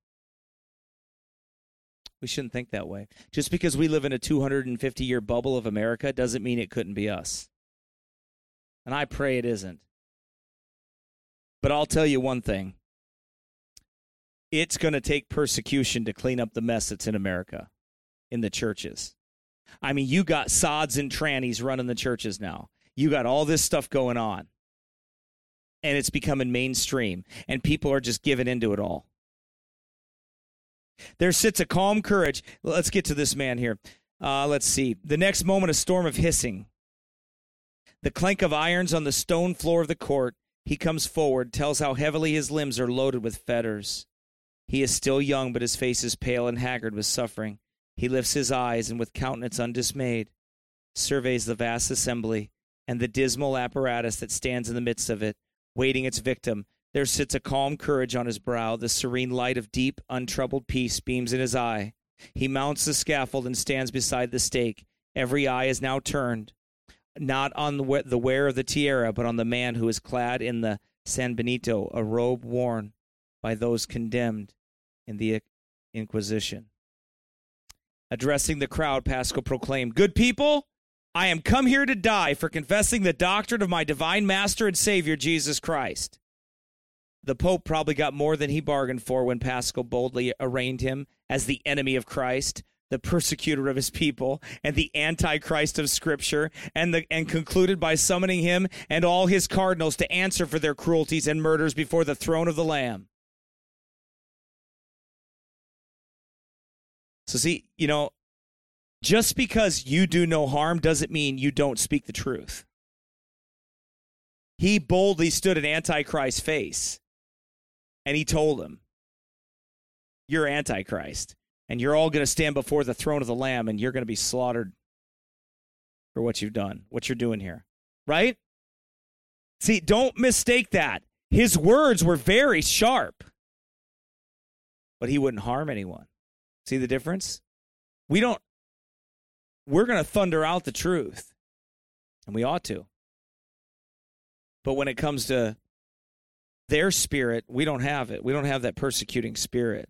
Speaker 1: We shouldn't think that way. Just because we live in a 250-year bubble of America doesn't mean it couldn't be us. And I pray it isn't. But I'll tell you one thing. It's going to take persecution to clean up the mess that's in America, in the churches. I mean, you got sods and trannies running the churches now. You got all this stuff going on. And it's becoming mainstream. And people are just giving into it all. There sits a calm courage. Let's get to this man here. Let's see. The next moment, a storm of hissing. The clank of irons on the stone floor of the court. He comes forward, tells how heavily his limbs are loaded with fetters. He is still young, but his face is pale and haggard with suffering. He lifts his eyes, and with countenance undismayed, surveys the vast assembly and the dismal apparatus that stands in the midst of it, waiting its victim. There sits a calm courage on his brow. The serene light of deep, untroubled peace beams in his eye. He mounts the scaffold and stands beside the stake. Every eye is now turned, not on the wearer of the tiara, but on the man who is clad in the San Benito, a robe worn by those condemned in the Inquisition. Addressing the crowd, Paschal proclaimed, "Good people, I am come here to die for confessing the doctrine of my divine master and Savior, Jesus Christ. The Pope probably got more than he bargained for when Paschal boldly arraigned him as the enemy of Christ, the persecutor of his people, and the antichrist of Scripture, and concluded by summoning him and all his cardinals to answer for their cruelties and murders before the throne of the Lamb. So see, just because you do no harm doesn't mean you don't speak the truth. He boldly stood at Antichrist's face, and he told him, you're Antichrist, and you're all going to stand before the throne of the Lamb, and you're going to be slaughtered for what you've done, what you're doing here. Right? See, don't mistake that. His words were very sharp, but he wouldn't harm anyone. See the difference? We're going to thunder out the truth, and we ought to. But when it comes to their spirit, we don't have it. We don't have that persecuting spirit.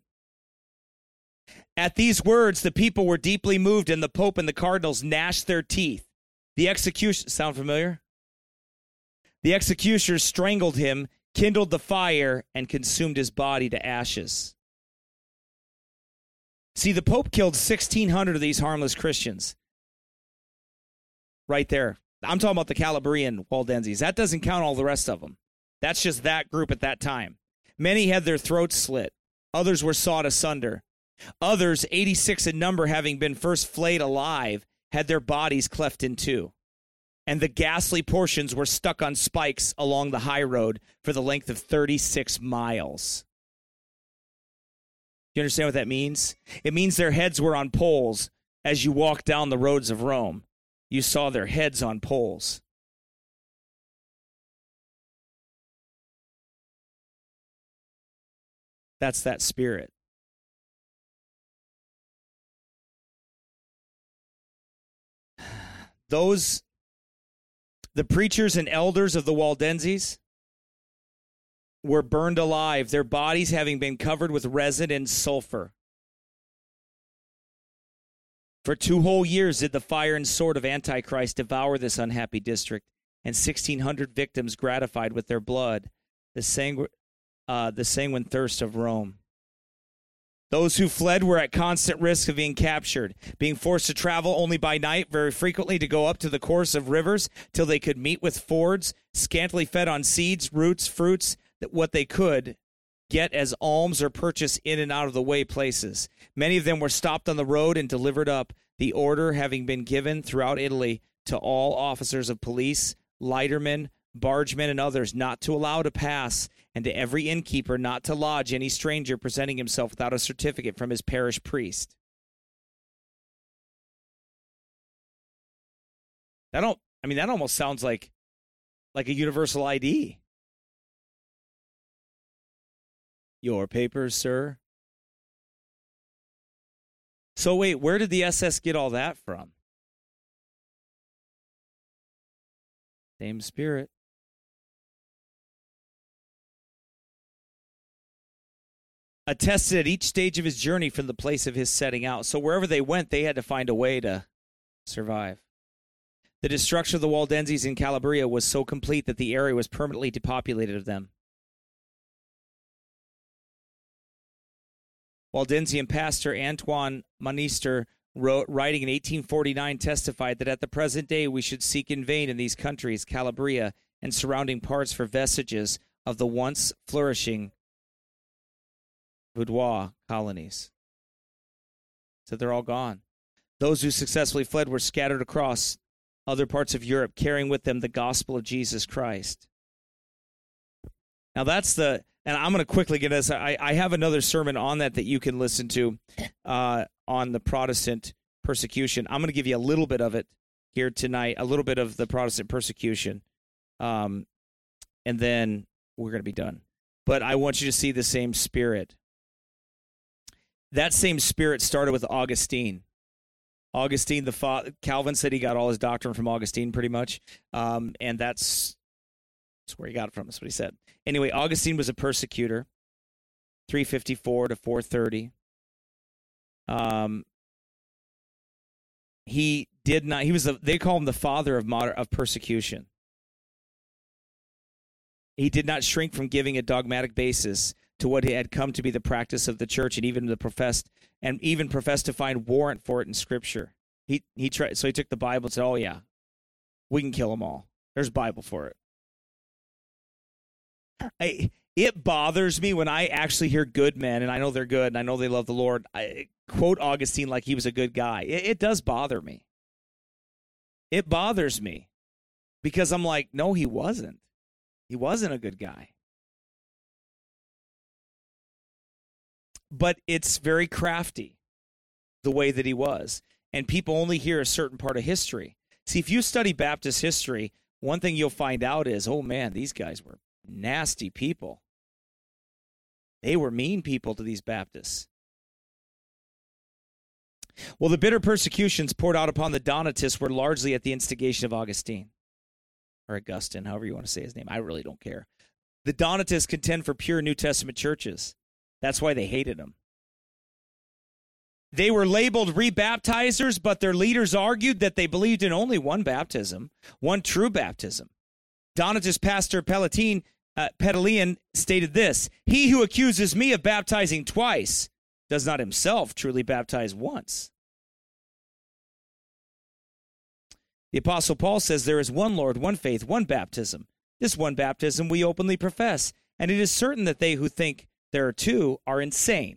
Speaker 1: At these words, the people were deeply moved, and the Pope and the cardinals gnashed their teeth. The execution, sound familiar? The executioners strangled him, kindled the fire, and consumed his body to ashes. See, the Pope killed 1,600 of these harmless Christians. Right there. I'm talking about the Calabrian Waldenses. That doesn't count all the rest of them. That's just that group at that time. Many had their throats slit. Others were sawed asunder. Others, 86 in number, having been first flayed alive, had their bodies cleft in two. And the ghastly portions were stuck on spikes along the high road for the length of 36 miles. You understand what that means? It means their heads were on poles as you walked down the roads of Rome. You saw their heads on poles. That's that spirit. The preachers and elders of the Waldenses were burned alive, their bodies having been covered with resin and sulfur. For 2 whole years did the fire and sword of Antichrist devour this unhappy district, and 1,600 victims gratified with their blood the sanguine thirst of Rome. Those who fled were at constant risk of being captured, being forced to travel only by night, very frequently to go up to the course of rivers till they could meet with fords, scantily fed on seeds, roots, fruits, what they could get as alms or purchase in and out of the way places. Many of them were stopped on the road and delivered up, the order having been given throughout Italy to all officers of police, lightermen, bargemen, and others not to allow to pass, and to every innkeeper not to lodge any stranger presenting himself without a certificate from his parish priest. That almost sounds like a universal ID. Your papers, sir. So wait, where did the SS get all that from? Same spirit. Attested at each stage of his journey from the place of his setting out. So wherever they went, they had to find a way to survive. The destruction of the Waldenses in Calabria was so complete that the area was permanently depopulated of them. Waldensian pastor Antoine Monister writing in 1849, testified that at the present day we should seek in vain in these countries, Calabria, and surrounding parts for vestiges of the once flourishing Vaudois colonies. So they're all gone. Those who successfully fled were scattered across other parts of Europe, carrying with them the gospel of Jesus Christ. Now and I'm going to quickly get this. I have another sermon on that you can listen to on the Protestant persecution. I'm going to give you a little bit of it here tonight, a little bit of the Protestant persecution, and then we're going to be done. But I want you to see the same spirit. That same spirit started with Augustine. Augustine, Calvin said he got all his doctrine from Augustine pretty much, and that's where he got it from. That's what he said. Anyway, Augustine was a persecutor, 354 to 430. he did not. They call him the father of persecution. He did not shrink from giving a dogmatic basis to what had come to be the practice of the church, and even professed to find warrant for it in Scripture. He tried, so he took the Bible and said, "Oh yeah, we can kill them all. There's Bible for it." It bothers me when I actually hear good men, and I know they're good, and I know they love the Lord. I quote Augustine like he was a good guy. It does bother me. It bothers me because I'm like, no, he wasn't. He wasn't a good guy. But it's very crafty, the way that he was. And people only hear a certain part of history. See, if you study Baptist history, one thing you'll find out is, oh man, these guys were nasty people. They were mean people to these Baptists. Well, the bitter persecutions poured out upon the Donatists were largely at the instigation of Augustine. Or Augustine, however you want to say his name. I really don't care. The Donatists contend for pure New Testament churches. That's why they hated him. They were labeled rebaptizers, but their leaders argued that they believed in only one baptism, one true baptism. Donatist pastor Petalian stated this: "He who accuses me of baptizing twice does not himself truly baptize once." The Apostle Paul says there is one Lord, one faith, one baptism. This one baptism we openly profess, and it is certain that they who think there are two are insane.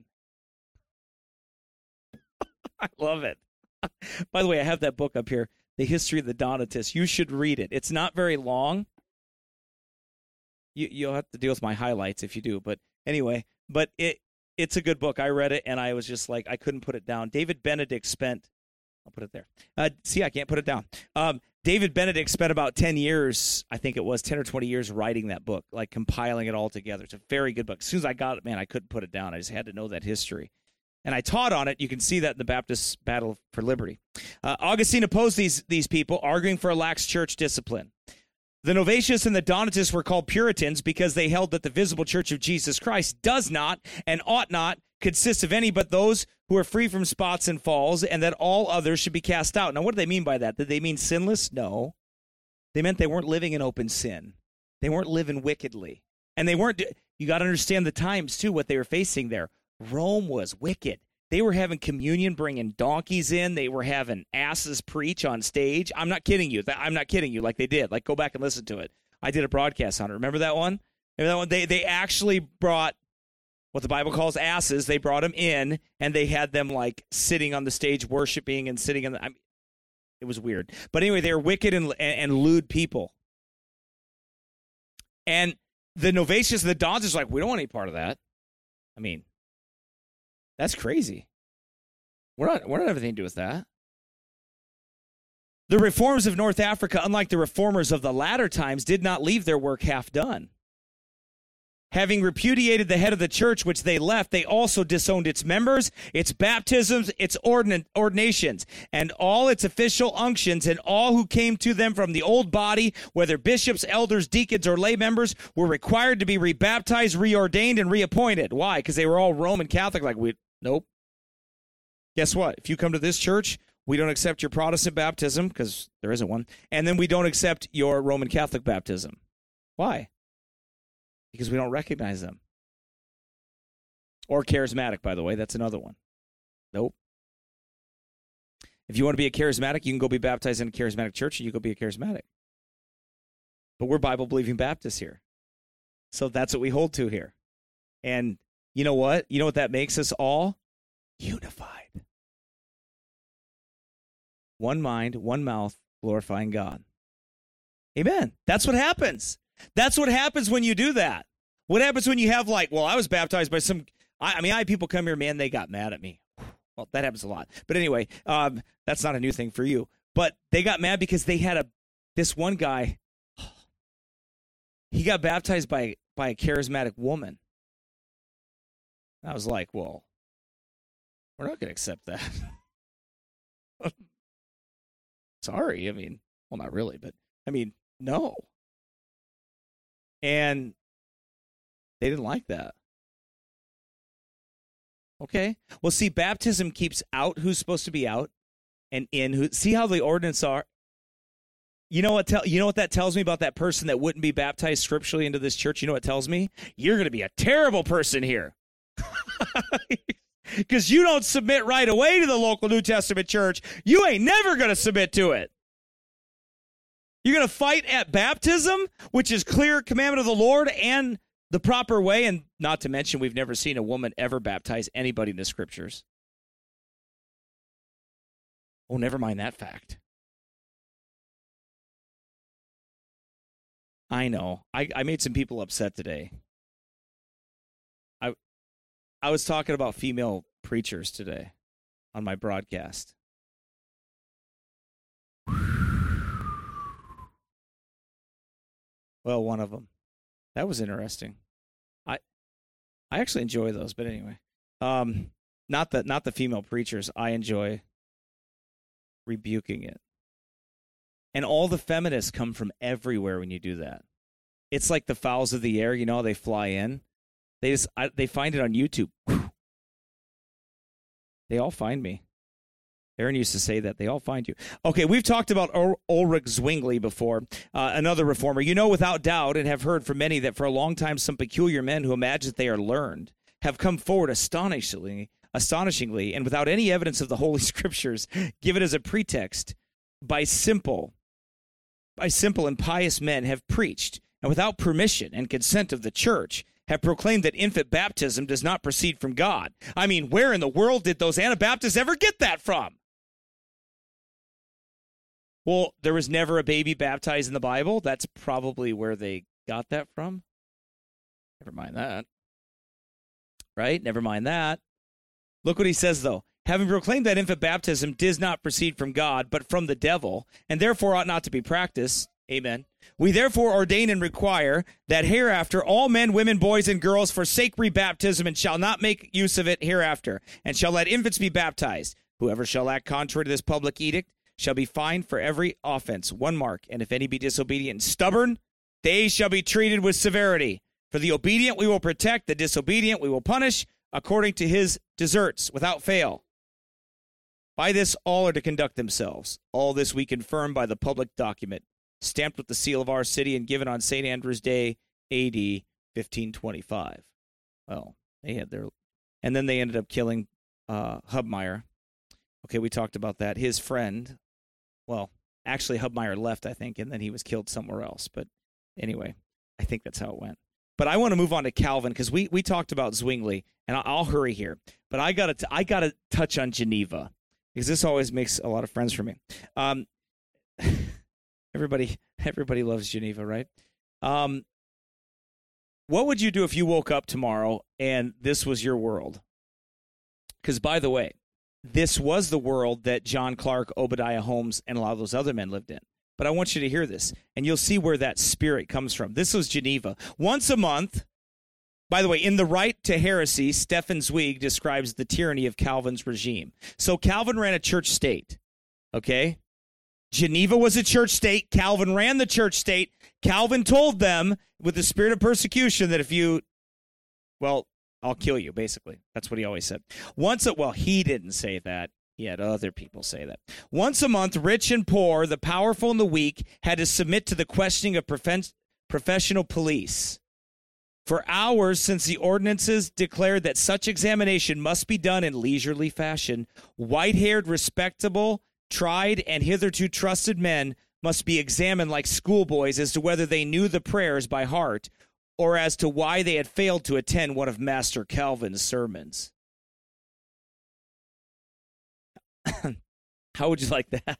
Speaker 1: I love it. By the way, I have that book up here, The History of the Donatists. You should read it. It's not very long. You'll have to deal with my highlights if you do. But anyway, it's a good book. I read it, and I was just like, I couldn't put it down. David Benedict spent, I'll put it there. See, I can't put it down. David Benedict spent about 10 years, I think it was 10 or 20 years writing that book, like compiling it all together. It's a very good book. As soon as I got it, man, I couldn't put it down. I just had to know that history. And I taught on it. You can see that in the Baptist Battle for Liberty. Augustine opposed these people, arguing for a lax church discipline. The Novatians and the Donatists were called Puritans because they held that the visible church of Jesus Christ does not and ought not consist of any but those who are free from spots and falls, and that all others should be cast out. Now, what do they mean by that? Did they mean sinless? No. They meant they weren't living in open sin. They weren't living wickedly. And they weren't, you got to understand the times, too, what they were facing there. Rome was wicked. They were having communion, bringing donkeys in. They were having asses preach on stage. I'm not kidding you. I'm not kidding you like they did. Like, go back and listen to it. I did a broadcast on it. Remember that one? Remember that one? They actually brought what the Bible calls asses. They brought them in, and they had them, like, sitting on the stage worshiping and sitting in the... it was weird. But anyway, they were wicked and lewd people. And the Novatians and the Donatists are like, we don't want any part of that. I mean... that's crazy. We're not having anything to do with that. The reforms of North Africa, unlike the reformers of the latter times, did not leave their work half done. Having repudiated the head of the church which they left, they also disowned its members, its baptisms, its ordinations, and all its official unctions, and all who came to them from the old body, whether bishops, elders, deacons, or lay members, were required to be rebaptized, reordained, and reappointed. Why? Because they were all Roman Catholic. Nope. Guess what? If you come to this church, we don't accept your Protestant baptism, because there isn't one, and then we don't accept your Roman Catholic baptism. Why? Because we don't recognize them. Or charismatic, by the way. That's another one. Nope. If you want to be a charismatic, you can go be baptized in a charismatic church, and you go be a charismatic. But we're Bible-believing Baptists here. So that's what we hold to here. And you know what? You know what that makes us all? Unified. One mind, one mouth, glorifying God. Amen. That's what happens. That's what happens when you do that. What happens when you have I was baptized by some, I had people come here, man, they got mad at me. Well, that happens a lot. But anyway, that's not a new thing for you. But they got mad because they had this one guy, he got baptized by a charismatic woman. I was like, well, we're not going to accept that. Sorry. Well, not really, but no. And they didn't like that. Okay. Well, see, baptism keeps out who's supposed to be out and in who see how the ordinance are. You know what that tells me about that person that wouldn't be baptized scripturally into this church? You know what it tells me? You're going to be a terrible person here. Because you don't submit right away to the local New Testament church. You ain't never going to submit to it. You're going to fight at baptism, which is clear commandment of the Lord and the proper way. And not to mention, we've never seen a woman ever baptize anybody in the scriptures. Oh, never mind that fact. I know. I made some people upset today. I was talking about female preachers today on my broadcast. Well, one of them. That was interesting. I actually enjoy those, but anyway. Not the female preachers. I enjoy rebuking it. And all the feminists come from everywhere when you do that. It's like the fowls of the air, you know, they fly in. They find it on YouTube. They all find me. Aaron used to say that. They all find you. Okay, we've talked about Ulrich Zwingli before, another reformer. You know without doubt and have heard from many that for a long time some peculiar men who imagine that they are learned have come forward astonishingly, and without any evidence of the Holy Scriptures, given as a pretext, by simple and pious men have preached, and without permission and consent of the church, have proclaimed that infant baptism does not proceed from God. I mean, where in the world did those Anabaptists ever get that from? Well, there was never a baby baptized in the Bible. That's probably where they got that from. Never mind that. Right? Never mind that. Look what he says, though. Having proclaimed that infant baptism does not proceed from God, but from the devil, and therefore ought not to be practiced. Amen. We therefore ordain and require that hereafter all men, women, boys, and girls forsake rebaptism and shall not make use of it hereafter, and shall let infants be baptized. Whoever shall act contrary to this public edict shall be fined for every offense 1 mark, and if any be disobedient and stubborn, they shall be treated with severity. For the obedient we will protect, the disobedient we will punish according to his deserts without fail. By this all are to conduct themselves. All this we confirm by the public document, stamped with the seal of our city and given on St. Andrew's Day, A.D. 1525. Well, they had their... And then they ended up killing Hubmaier. Okay, we talked about that. His friend... Well, actually, Hubmaier left, I think, and then he was killed somewhere else. But anyway, I think that's how it went. But I want to move on to Calvin, because we talked about Zwingli, and I'll hurry here. But I gotta touch on Geneva, because this always makes a lot of friends for me. Everybody loves Geneva, right? What would you do if you woke up tomorrow and this was your world? Because, by the way, this was the world that John Clark, Obadiah Holmes, and a lot of those other men lived in. But I want you to hear this, and you'll see where that spirit comes from. This was Geneva. Once a month, by the way, in The Right to Heresy, Stefan Zweig describes the tyranny of Calvin's regime. So Calvin ran a church state, okay? Geneva was a church state. Calvin ran the church state. Calvin told them with the spirit of persecution that if you, well, I'll kill you, basically. That's what he always said. Well, he didn't say that. He had other people say that. Once a month, rich and poor, the powerful and the weak, had to submit to the questioning of professional police. For hours, since the ordinances declared that such examination must be done in leisurely fashion, white-haired, respectable, tried, and hitherto trusted men must be examined like schoolboys as to whether they knew the prayers by heart or as to why they had failed to attend one of Master Calvin's sermons. How would you like that?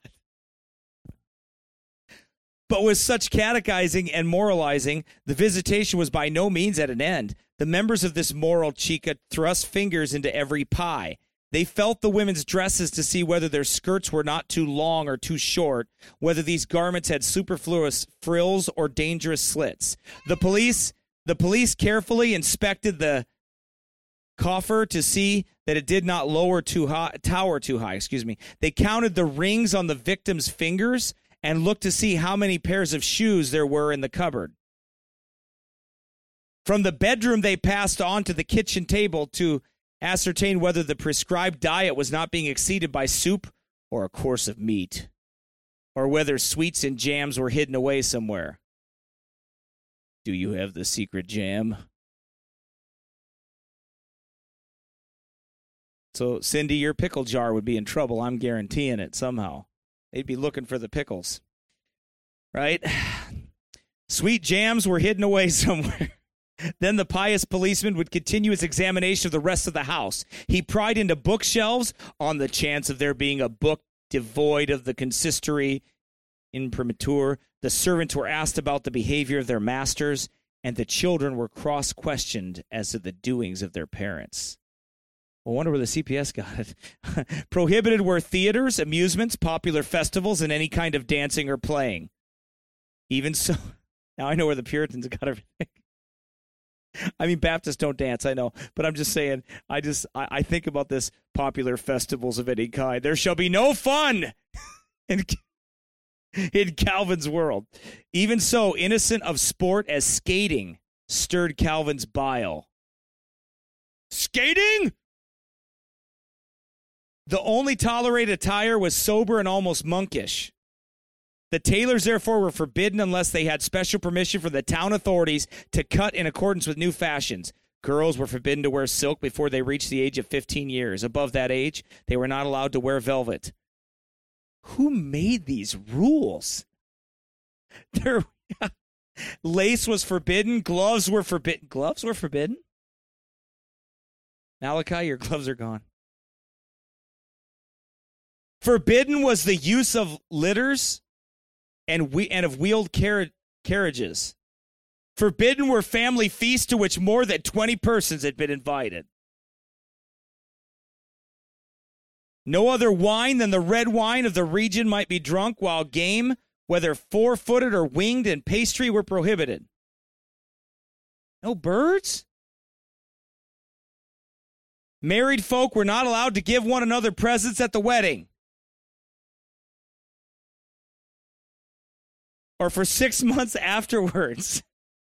Speaker 1: But with such catechizing and moralizing, the visitation was by no means at an end. The members of this moral chica thrust fingers into every pie. They felt the women's dresses to see whether their skirts were not too long or too short, whether these garments had superfluous frills or dangerous slits. The police carefully inspected the coffer to see that it did not tower too high. They counted the rings on the victim's fingers and looked to see how many pairs of shoes there were in the cupboard. From the bedroom, they passed on to the kitchen table to ascertain whether the prescribed diet was not being exceeded by soup or a course of meat, or whether sweets and jams were hidden away somewhere. Do you have the secret jam? So, Cindy, your pickle jar would be in trouble. I'm guaranteeing it somehow. They'd be looking for the pickles, right? Sweet jams were hidden away somewhere. Then the pious policeman would continue his examination of the rest of the house. He pried into bookshelves on the chance of there being a book devoid of the consistory imprimatur. The servants were asked about the behavior of their masters, and the children were cross-questioned as to the doings of their parents. I wonder where the CPS got it. Prohibited were theaters, amusements, popular festivals, and any kind of dancing or playing. Even so, now I know where the Puritans got everything. I mean, Baptists don't dance, I know, but I'm just saying, I think about this popular festivals of any kind. There shall be no fun in Calvin's world. Even so, innocent of sport as skating stirred Calvin's bile. Skating? The only tolerated attire was sober and almost monkish. The tailors, therefore, were forbidden unless they had special permission from the town authorities to cut in accordance with new fashions. Girls were forbidden to wear silk before they reached the age of 15 years. Above that age, they were not allowed to wear velvet. Who made these rules? Lace was forbidden. Gloves were forbidden. Gloves were forbidden? Malachi, your gloves are gone. Forbidden was the use of litters and of wheeled carriages. Forbidden were family feasts to which more than 20 persons had been invited. No other wine than the red wine of the region might be drunk, while game, whether four-footed or winged, and pastry were prohibited. No birds? Married folk were not allowed to give one another presents at the wedding, or for 6 months afterwards.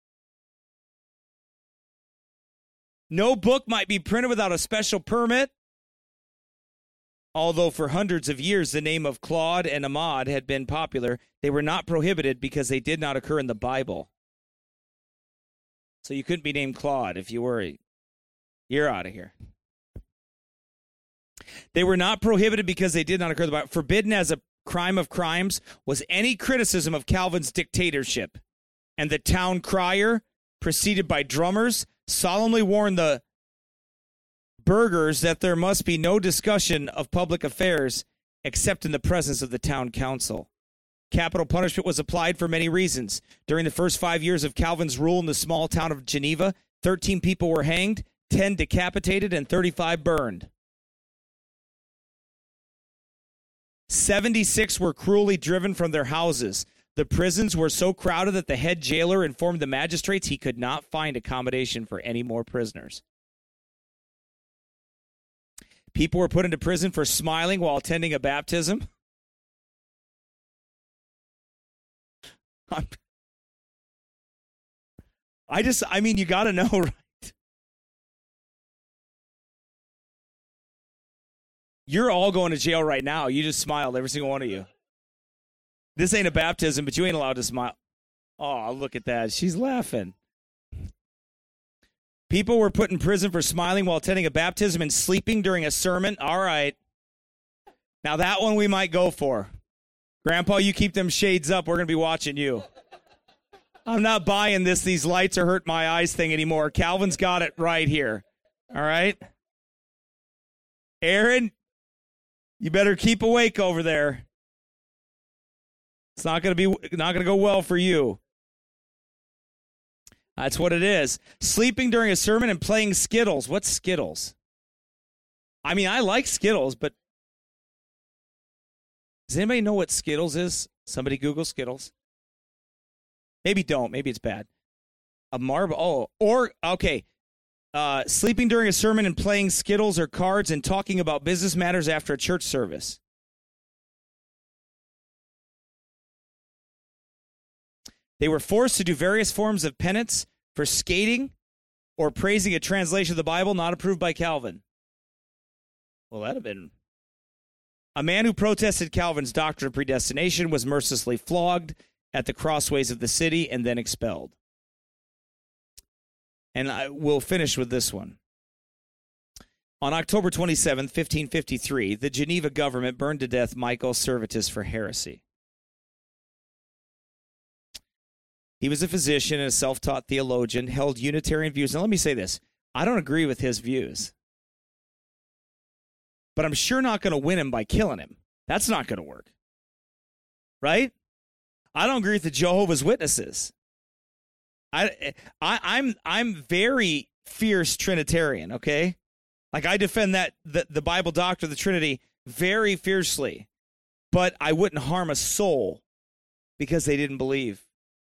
Speaker 1: No book might be printed without a special permit, although for hundreds of years the name of Claude and Ahmad had been popular. They were not prohibited because they did not occur in the Bible. So you couldn't be named Claude if you were. You're out of here. They were not prohibited because they did not occur in the Bible. Forbidden as a crime of crimes was any criticism of Calvin's dictatorship, and the town crier, preceded by drummers, solemnly warned the burghers that there must be no discussion of public affairs except in the presence of the town council. Capital punishment was applied for many reasons. During the first 5 years of Calvin's rule in the small town of Geneva, 13 people were hanged, 10 decapitated, and 35 burned. 76 were cruelly driven from their houses. The prisons were so crowded that the head jailer informed the magistrates he could not find accommodation for any more prisoners. People were put into prison for smiling while attending a baptism. You got to know, right? You're all going to jail right now. You just smiled, every single one of you. This ain't a baptism, but you ain't allowed to smile. Oh, look at that. She's laughing. People were put in prison for smiling while attending a baptism and sleeping during a sermon. All right. Now that one we might go for. Grandpa, you keep them shades up. We're going to be watching you. I'm not buying these lights are hurt my eyes thing anymore. Calvin's got it right here. All right. Aaron, you better keep awake over there. It's not going to go well for you. That's what it is. Sleeping during a sermon and playing Skittles. What's Skittles? I mean, I like Skittles, but does anybody know what Skittles is? Somebody Google Skittles. Maybe don't. Maybe it's bad. A marble. Oh, or, okay. Sleeping during a sermon and playing Skittles or cards and talking about business matters after a church service. They were forced to do various forms of penance for skating or praising a translation of the Bible not approved by Calvin. Well, that'd have been A man who protested Calvin's doctrine of predestination was mercilessly flogged at the crossways of the city and then expelled. And we'll finish with this one. On October 27, 1553, the Geneva government burned to death Michael Servetus for heresy. He was a physician and a self-taught theologian, held Unitarian views. Now let me say this. I don't agree with his views. But I'm sure not going to win him by killing him. That's not going to work. Right? I don't agree with the Jehovah's Witnesses. I'm very fierce Trinitarian, okay? Like I defend the Bible doctrine of the Trinity very fiercely, but I wouldn't harm a soul because they didn't believe.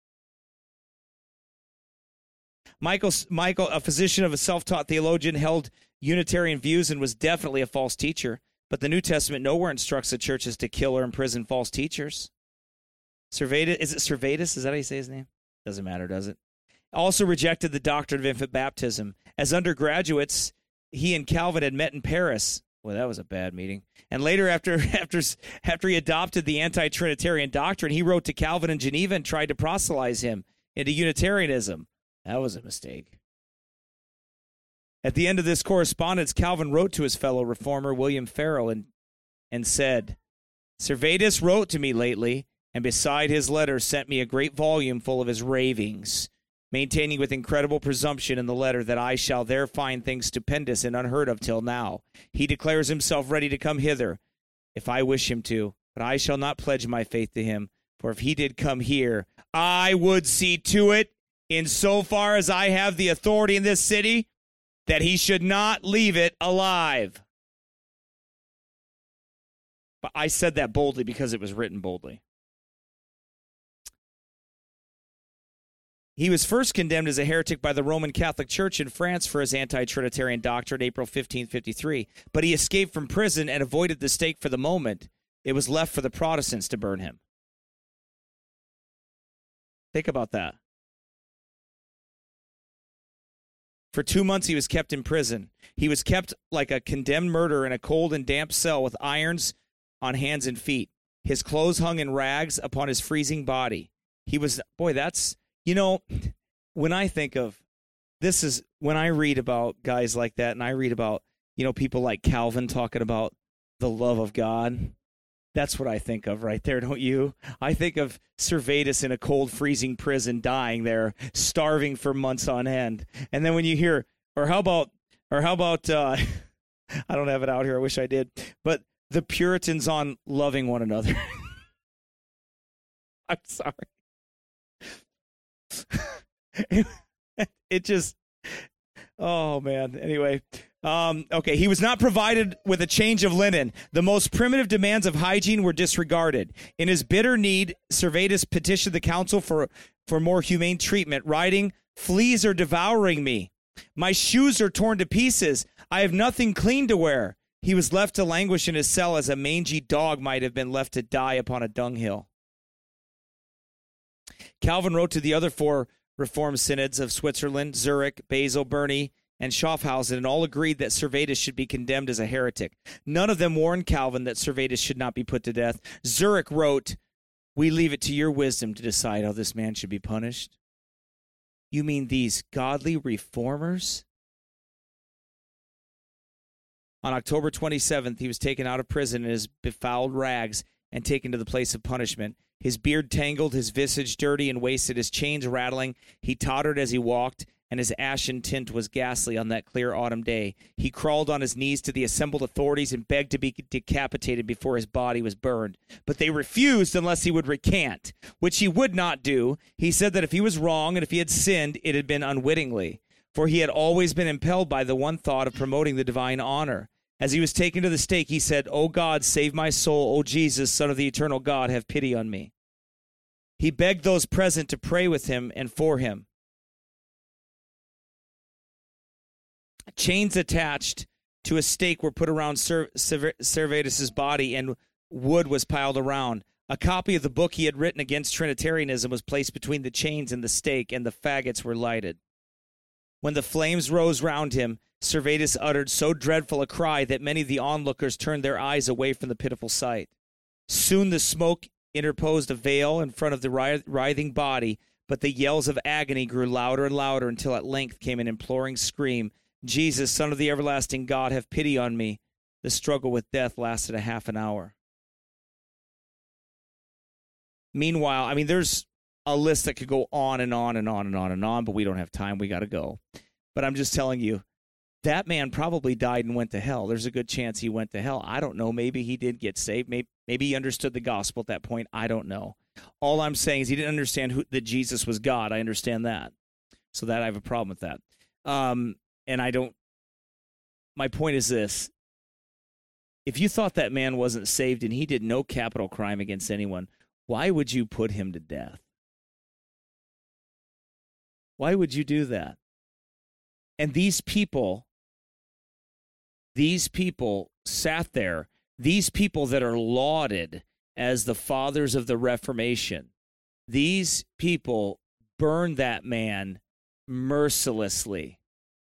Speaker 1: Michael, a physician of a self-taught theologian, held Unitarian views and was definitely a false teacher, but the New Testament nowhere instructs the churches to kill or imprison false teachers. Servetus, is it Servetus? Is that how you say his name? Doesn't matter, does it? Also rejected the doctrine of infant baptism. As undergraduates, he and Calvin had met in Paris. Well, that was a bad meeting. And later, after he adopted the anti-Trinitarian doctrine, he wrote to Calvin in Geneva and tried to proselytize him into Unitarianism. That was a mistake. At the end of this correspondence, Calvin wrote to his fellow reformer, William Farel, and said, Servetus wrote to me lately, and beside his letter sent me a great volume full of his ravings, maintaining with incredible presumption in the letter that I shall there find things stupendous and unheard of till now. He declares himself ready to come hither, if I wish him to, but I shall not pledge my faith to him, for if he did come here, I would see to it, in so far as I have the authority in this city, that he should not leave it alive. But I said that boldly because it was written boldly. He was first condemned as a heretic by the Roman Catholic Church in France for his anti-Trinitarian doctrine in April 1553, but he escaped from prison and avoided the stake for the moment. It was left for the Protestants to burn him. Think about that. For 2 months, he was kept in prison. He was kept like a condemned murderer in a cold and damp cell with irons on hands and feet. His clothes hung in rags upon his freezing body. He was, boy, that's, when I think of, this is, when I read about guys like that, and I read about, people like Calvin talking about the love of God, that's what I think of right there, don't you? I think of Servetus in a cold, freezing prison, dying there, starving for months on end. And then when you hear, or how about, I don't have it out here, I wish I did, but the Puritans on loving one another. I'm sorry. It just, oh man. Anyway. Okay, he was not provided with a change of linen. The most primitive demands of hygiene were disregarded. In his bitter need, Servetus petitioned the council for more humane treatment, writing, "Fleas are devouring me. My shoes are torn to pieces. I have nothing clean to wear." He was left to languish in his cell as a mangy dog might have been left to die upon a dunghill. Calvin wrote to the other 4 Reformed synods of Switzerland, Zurich, Basel, Bern, and Schaffhausen, and all agreed that Servetus should be condemned as a heretic. None of them warned Calvin that Servetus should not be put to death. Zurich wrote, "We leave it to your wisdom to decide how this man should be punished." You mean these godly reformers? On October 27th, he was taken out of prison in his befouled rags and taken to the place of punishment. His beard tangled, his visage dirty and wasted, his chains rattling. He tottered as he walked, and his ashen tint was ghastly on that clear autumn day. He crawled on his knees to the assembled authorities and begged to be decapitated before his body was burned. But they refused unless he would recant, which he would not do. He said that if he was wrong and if he had sinned, it had been unwittingly, for he had always been impelled by the one thought of promoting the divine honor. As he was taken to the stake, he said, "O God, save my soul. O Jesus, Son of the eternal God, have pity on me." He begged those present to pray with him and for him. Chains attached to a stake were put around Servetus' body, and wood was piled around. A copy of the book he had written against Trinitarianism was placed between the chains and the stake, and the faggots were lighted. When the flames rose round him, Servetus uttered so dreadful a cry that many of the onlookers turned their eyes away from the pitiful sight. Soon the smoke interposed a veil in front of the writhing body, but the yells of agony grew louder and louder until at length came an imploring scream, "Jesus, Son of the everlasting God, have pity on me." The struggle with death lasted a half an hour. Meanwhile, I mean, there's a list that could go on and on and on and on and on, but we don't have time. We got to go. But I'm just telling you, that man probably died and went to hell. There's a good chance he went to hell. I don't know. Maybe he did get saved. Maybe he understood the gospel at that point. I don't know. All I'm saying is he didn't understand that Jesus was God. I understand that. So that I have a problem with that. And I don't. My point is this. If you thought that man wasn't saved and he did no capital crime against anyone, why would you put him to death? Why would you do that? And these people sat there, these people that are lauded as the fathers of the Reformation, these people burned that man mercilessly.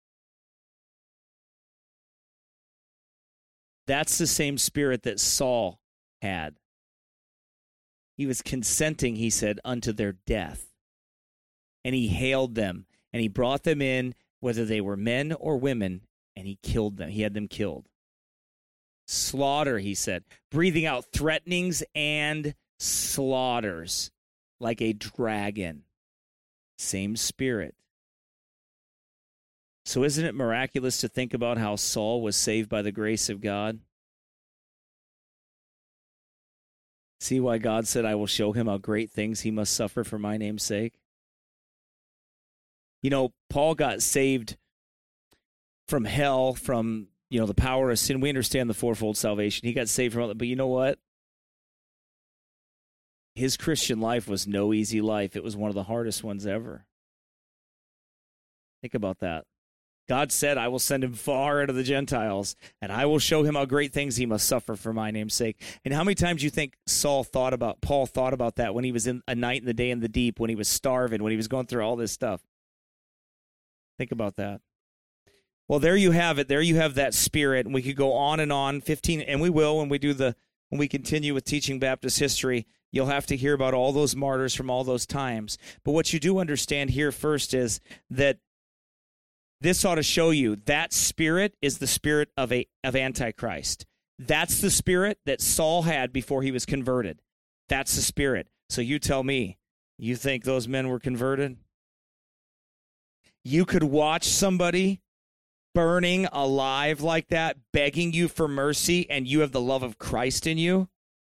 Speaker 1: That's the same spirit that Saul had. He was consenting, he said, unto their death. And he hailed them, and he brought them in, whether they were men or women, and he killed them. He had them killed. Slaughter, he said, breathing out threatenings and slaughters like a dragon. Same spirit. So isn't it miraculous to think about how Saul was saved by the grace of God? See why God said, "I will show him how great things he must suffer for my name's sake"? You know, Paul got saved from hell, from, the power of sin. We understand the fourfold salvation. He got saved from all that. But you know what? His Christian life was no easy life. It was one of the hardest ones ever. Think about that. God said, "I will send him far into the Gentiles, and I will show him how great things he must suffer for my name's sake." And how many times do you think Paul thought about that when he was in a night and the day in the deep, when he was starving, when he was going through all this stuff? Think about that. Well, there you have it. There you have that spirit, and we could go on, 15, and we will when we continue with teaching Baptist history. You'll have to hear about all those martyrs from all those times. But what you do understand here first is that this ought to show you that spirit is the spirit of Antichrist. That's the spirit that Saul had before he was converted. That's the spirit. So you tell me, you think those men were converted? You could watch somebody burning alive like that, begging you for mercy, and you have the love of Christ in you?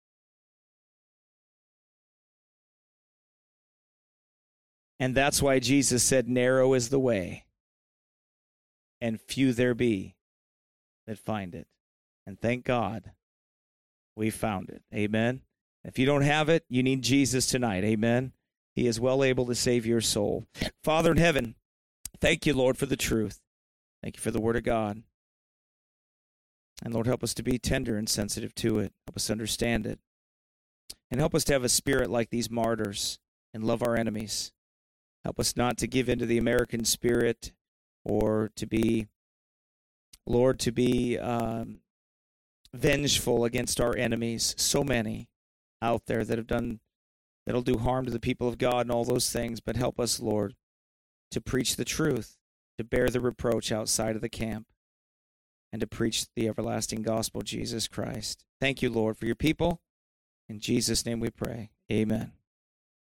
Speaker 1: And that's why Jesus said, "Narrow is the way, and few there be that find it." And thank God we found it. Amen. If you don't have it, you need Jesus tonight. Amen. He is well able to save your soul. Father in heaven, thank you, Lord, for the truth. Thank you for the word of God. And Lord, help us to be tender and sensitive to it. Help us understand it. And help us to have a spirit like these martyrs and love our enemies. Help us not to give into the American spirit or to be, Lord, vengeful against our enemies. So many out there that'll do harm to the people of God and all those things. But help us, Lord, to preach the truth, to bear the reproach outside of the camp, and to preach the everlasting gospel of Jesus Christ. Thank you, Lord, for your people. In Jesus' name we pray. Amen.